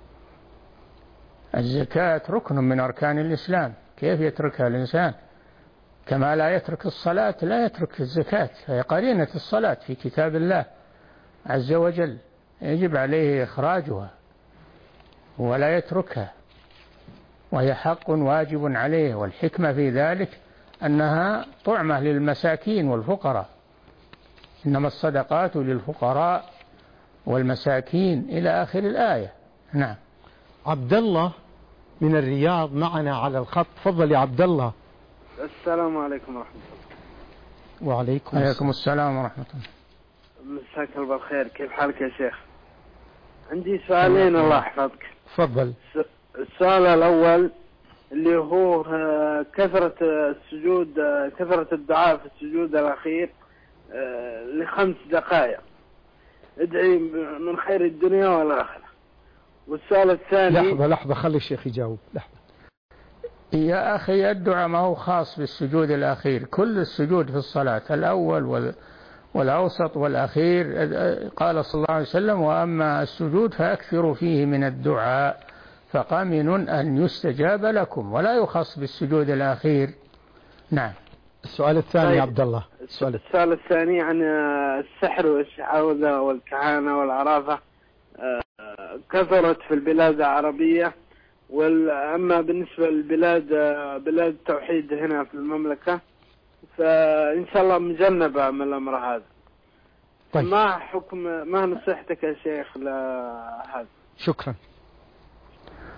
الزكاة ركن من أركان الإسلام، كيف يتركها الإنسان؟ كما لا يترك الصلاة لا يترك الزكاة، فهي قرينة الصلاة في كتاب الله عز وجل، يجب عليه إخراجها ولا يتركها، وهي حق واجب عليه. والحكمة في ذلك أنها طعمة للمساكين والفقراء، إنما الصدقات للفقراء والمساكين إلى آخر الآية. نعم. عبد الله من الرياض معنا على الخط. تفضل يا عبد الله. السلام عليكم ورحمة الله. وعليكم السلام ورحمة الله. مساك الله بالخير، كيف حالك يا شيخ؟ عندي سؤالين الله يحفظك. تفضل. السؤال الأول اللي هو كثرة السجود، كثرة الدعاء في السجود الأخير ل5 دقائق، ادعي من خير الدنيا والآخرة. والسؤال الثاني. لحظة خلي الشيخ يجاوب. لحظة يا أخي، الدعاء ما هو خاص بالسجود الأخير، كل السجود في الصلاة، الأول والأوسط والأخير. قال صلى الله عليه وسلم: وأما السجود فأكثروا فيه من الدعاء فقمن أن يستجاب لكم، ولا يخص بالسجود الأخير. نعم. السؤال الثاني يا عبد الله. السؤال الثاني عن السحر والشعوذة والكهانة والعرافة، كثرت في البلاد العربية، أما بالنسبة للبلاد بلاد التوحيد هنا في المملكة فإن شاء الله مجنبة من الأمر هذا. طيب. ما نصيحتك يا شيخ لهذا؟ شكرا.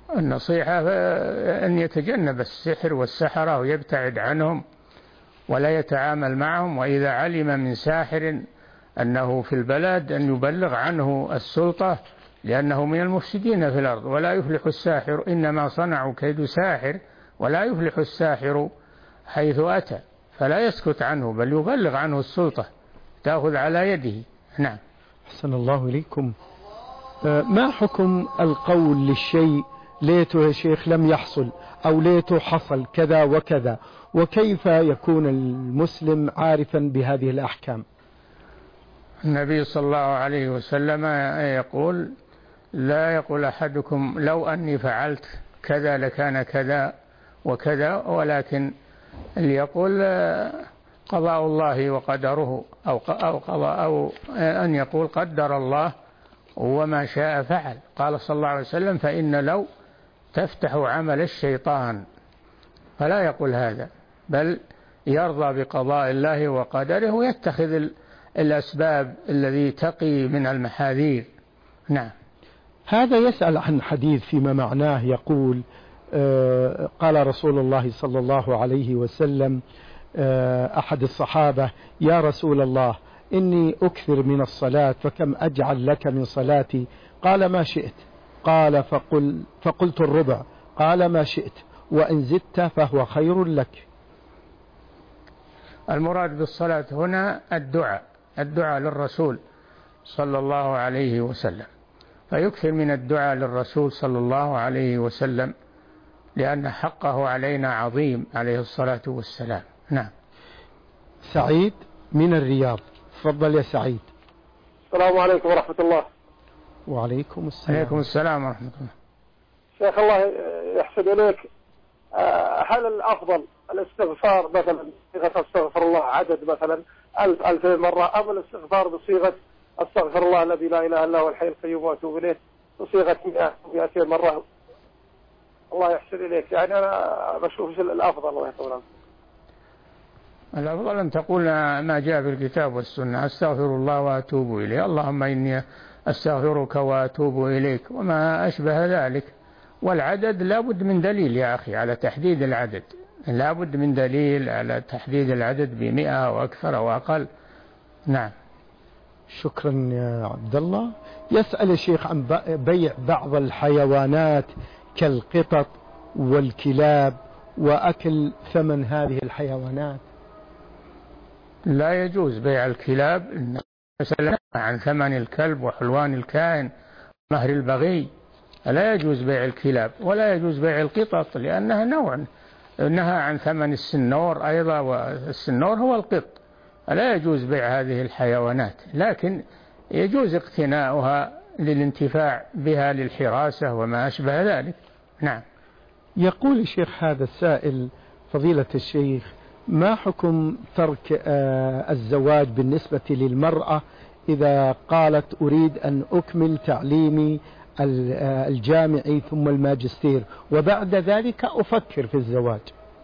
النصيحة أن يتجنب السحر والسحرة ويبتعد عنهم ولا يتعامل معهم، وإذا علم من ساحر أنه في البلد أن يبلغ عنه السلطة، لأنه من المفسدين في الأرض. ولا يفلح الساحر، إنما صنعوا كيد ساحر، ولا يفلح الساحر حيث أتى، فلا يسكت عنه بل يبلغ عنه السلطة تأخذ على يده. نعم. أحسن الله إليكم. ما حكم القول للشيء ليته يا شيخ لم يحصل، أو ليته حصل كذا وكذا، وكيف يكون المسلم عارفا بهذه الأحكام؟ النبي صلى الله عليه وسلم يقول: لا يقول أحدكم لو أني فعلت كذا لكان كذا وكذا، ولكن ليقول قضاء الله وقدره، أو أن يقول قدر الله وما شاء فعل. قال صلى الله عليه وسلم: فإن لو تفتح عمل الشيطان، فلا يقول هذا، بل يرضى بقضاء الله وقدره ويتخذ الأسباب الذي تقي من المحاذير. نعم. هذا يسأل عن حديث فيما معناه يقول: قال رسول الله صلى الله عليه وسلم أحد الصحابة: يا رسول الله إني أكثر من الصلاة فكم أجعل لك من صلاتي؟ قال: ما شئت. قال: فقلت الربع. قال: ما شئت، وإن زدت فهو خير لك. المراد بالصلاة هنا الدعاء للرسول صلى الله عليه وسلم، فيكثر من الدعاء للرسول صلى الله عليه وسلم، لأن حقه علينا عظيم عليه الصلاة والسلام. نعم. سعيد من الرياض، تفضل يا سعيد. السلام عليكم ورحمة الله. وعليكم السلام. عليكم السلام ورحمة الله. شيخ الله يحسن إليك، هل الأفضل الاستغفار مثلا صيغة استغفر الله عدد مثلا 1000 2000 مرة، أم الاستغفار بصيغة استغفر الله الذي لا إله إلا هو الحي القيوم وأتوب إليه بصيغة 100 200 مرة؟ الله يحسن إليك، يعني أنا بشوف الأفضل. الله يطول. الأفضل أن تقول ما جاء في الكتاب والسنة: أستغفر الله وأتوب إليه، اللهم إني أستغفرك وأتوب إليك، وما أشبه ذلك. والعدد لا بد من دليل يا أخي على تحديد العدد، لا بد من دليل على تحديد العدد ب100 أو أكثر أو أقل. نعم. شكرا يا عبد الله. يسأل الشيخ عن بيع بعض الحيوانات كالقطط والكلاب وأكل ثمن هذه الحيوانات. لا يجوز بيع الكلاب، مثلا عن ثمن الكلب وحلوان الكائن مهر البغي، لا يجوز بيع الكلاب، ولا يجوز بيع القطط لأنها نوع، نهى عن ثمن السنور أيضا، والسنور هو القط، لا يجوز بيع هذه الحيوانات، لكن يجوز اقتناؤها للانتفاع بها للحراسة وما أشبه ذلك. نعم. يقول الشيخ هذا السائل: فضيلة الشيخ، ما حكم ترك الزواج بالنسبة للمرأة إذا قالت أريد أن أكمل تعليمي الجامعي ثم الماجستير وبعد ذلك أفكر في الزواج؟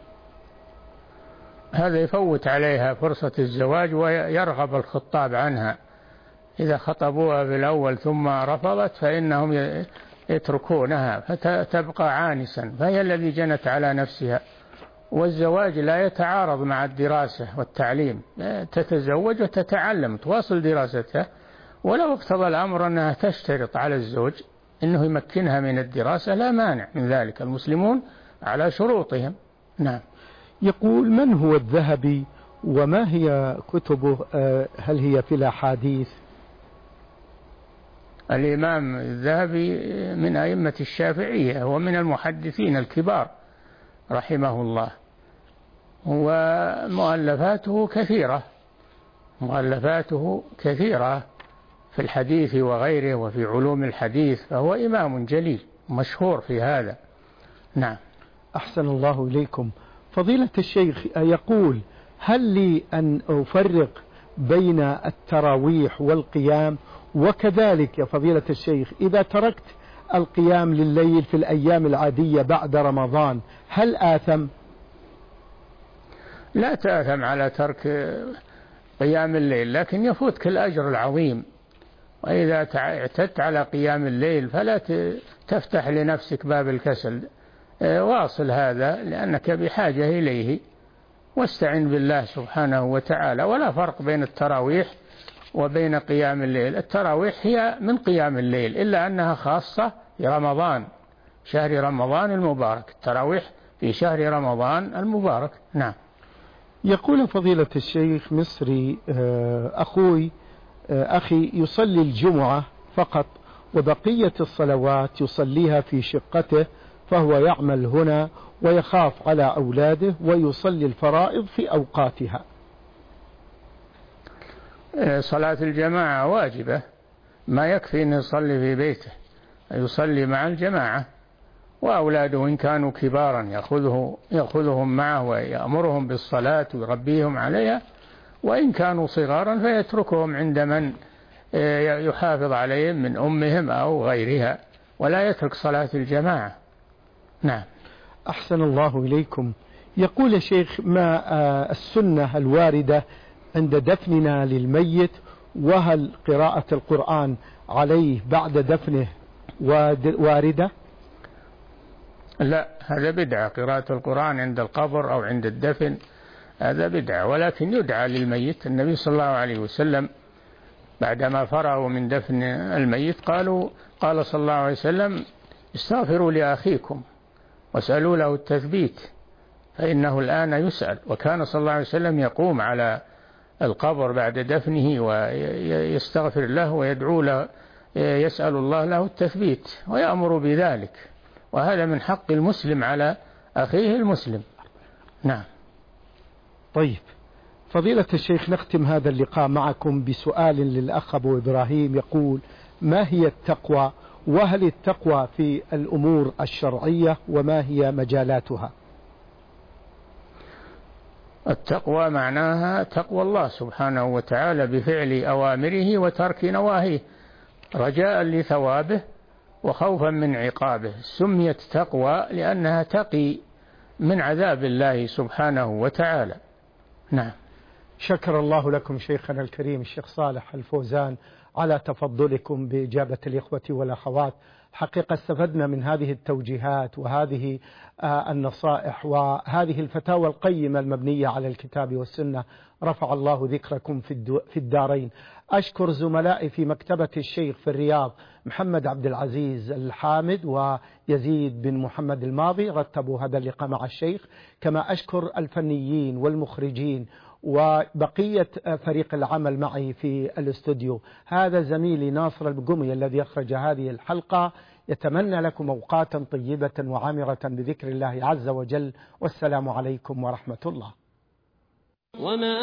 هذا يفوت عليها فرصة الزواج ويرغب الخطاب عنها. إذا خطبوها بالأول ثم رفضت فإنهم يتركونها فتبقى عانسا، فهي الذي جنت على نفسها. والزواج لا يتعارض مع الدراسة والتعليم، تتزوج وتتعلم تواصل دراستها، ولو اقتضى الأمر أنها تشترط على الزوج أنه يمكنها من الدراسة لا مانع من ذلك، المسلمون على شروطهم. نعم. يقول: من هو الذهبي وما هي كتبه؟ هل هي في الأحاديث؟ الإمام الذهبي من أئمة الشافعية ومن المحدثين الكبار رحمه الله، ومؤلفاته كثيرة في الحديث وغيره وفي علوم الحديث، فهو إمام جليل مشهور في هذا. نعم. أحسن الله إليكم. فضيلة الشيخ يقول: هل لي أن أفرق بين التراويح والقيام؟ وكذلك يا فضيلة الشيخ إذا تركت القيام لليل في الأيام العادية بعد رمضان هل آثم؟ لا تآثم على ترك قيام الليل، لكن يفوتك الأجر العظيم، وإذا اعتدت على قيام الليل فلا تفتح لنفسك باب الكسل، واصل هذا لأنك بحاجة إليه، واستعن بالله سبحانه وتعالى. ولا فرق بين التراويح وبين قيام الليل، التراويح هي من قيام الليل إلا أنها خاصة في رمضان، شهر رمضان المبارك، التراويح في شهر رمضان المبارك. نعم. يقول فضيلة الشيخ مصري أخي يصلي الجمعة فقط وبقية الصلوات يصليها في شقته، فهو يعمل هنا ويخاف على أولاده ويصلي الفرائض في أوقاتها. صلاة الجماعة واجبة، ما يكفي أن يصلي في بيته، يصلي مع الجماعة، وأولاده إن كانوا كبارا يأخذهم معه ويأمرهم بالصلاة ويربيهم عليها، وإن كانوا صغارا فيتركهم عند من يحافظ عليهم من أمهم أو غيرها، ولا يترك صلاة الجماعة. نعم. أحسن الله إليكم. يقول يا شيخ ما السنة الواردة عند دفننا للميت، وهل قراءة القرآن عليه بعد دفنه واردة؟ لا، هذا بدعة، قراءة القرآن عند القبر أو عند الدفن هذا بدعة، ولكن يدعى للميت. النبي صلى الله عليه وسلم بعدما فرغوا من دفن الميت قال صلى الله عليه وسلم: استغفروا لأخيكم واسألوا له التثبيت فإنه الآن يسأل. وكان صلى الله عليه وسلم يقوم على القبر بعد دفنه ويستغفر له ويدعو له، يسأل الله له التثبيت ويأمر بذلك، وهذا من حق المسلم على أخيه المسلم. نعم. طيب فضيلة الشيخ، نختم هذا اللقاء معكم بسؤال للأخ أبو إبراهيم يقول: ما هي التقوى؟ وهل التقوى في الأمور الشرعية؟ وما هي مجالاتها؟ التقوى معناها تقوى الله سبحانه وتعالى بفعل أوامره وترك نواهيه، رجاء لثوابه وخوفا من عقابه. سميت تقوى لأنها تقي من عذاب الله سبحانه وتعالى. نعم. شكر الله لكم شيخنا الكريم الشيخ صالح الفوزان على تفضلكم بإجابة الإخوة والأخوات. حقيقة استفدنا من هذه التوجيهات وهذه النصائح وهذه الفتاوى القيمة المبنية على الكتاب والسنة. رفع الله ذكركم في الدارين. أشكر زملائي في مكتبة الشيخ في الرياض محمد عبد العزيز الحامد ويزيد بن محمد الماضي رتبوا هذا اللقاء مع الشيخ، كما أشكر الفنيين والمخرجين وبقية فريق العمل معي في الاستوديو. هذا زميلي ناصر البقمي الذي أخرج هذه الحلقة. يتمنى لكم أوقاتا طيبة وعامرة بذكر الله عز وجل، والسلام عليكم ورحمة الله. وما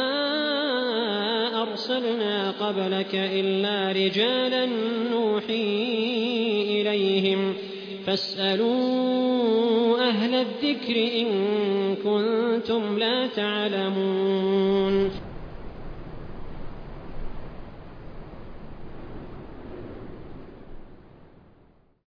أرسلنا قبلك إلا رجالا نوحي إليهم فاسألوا أهل الذكر إن كنتم لا تعلمون.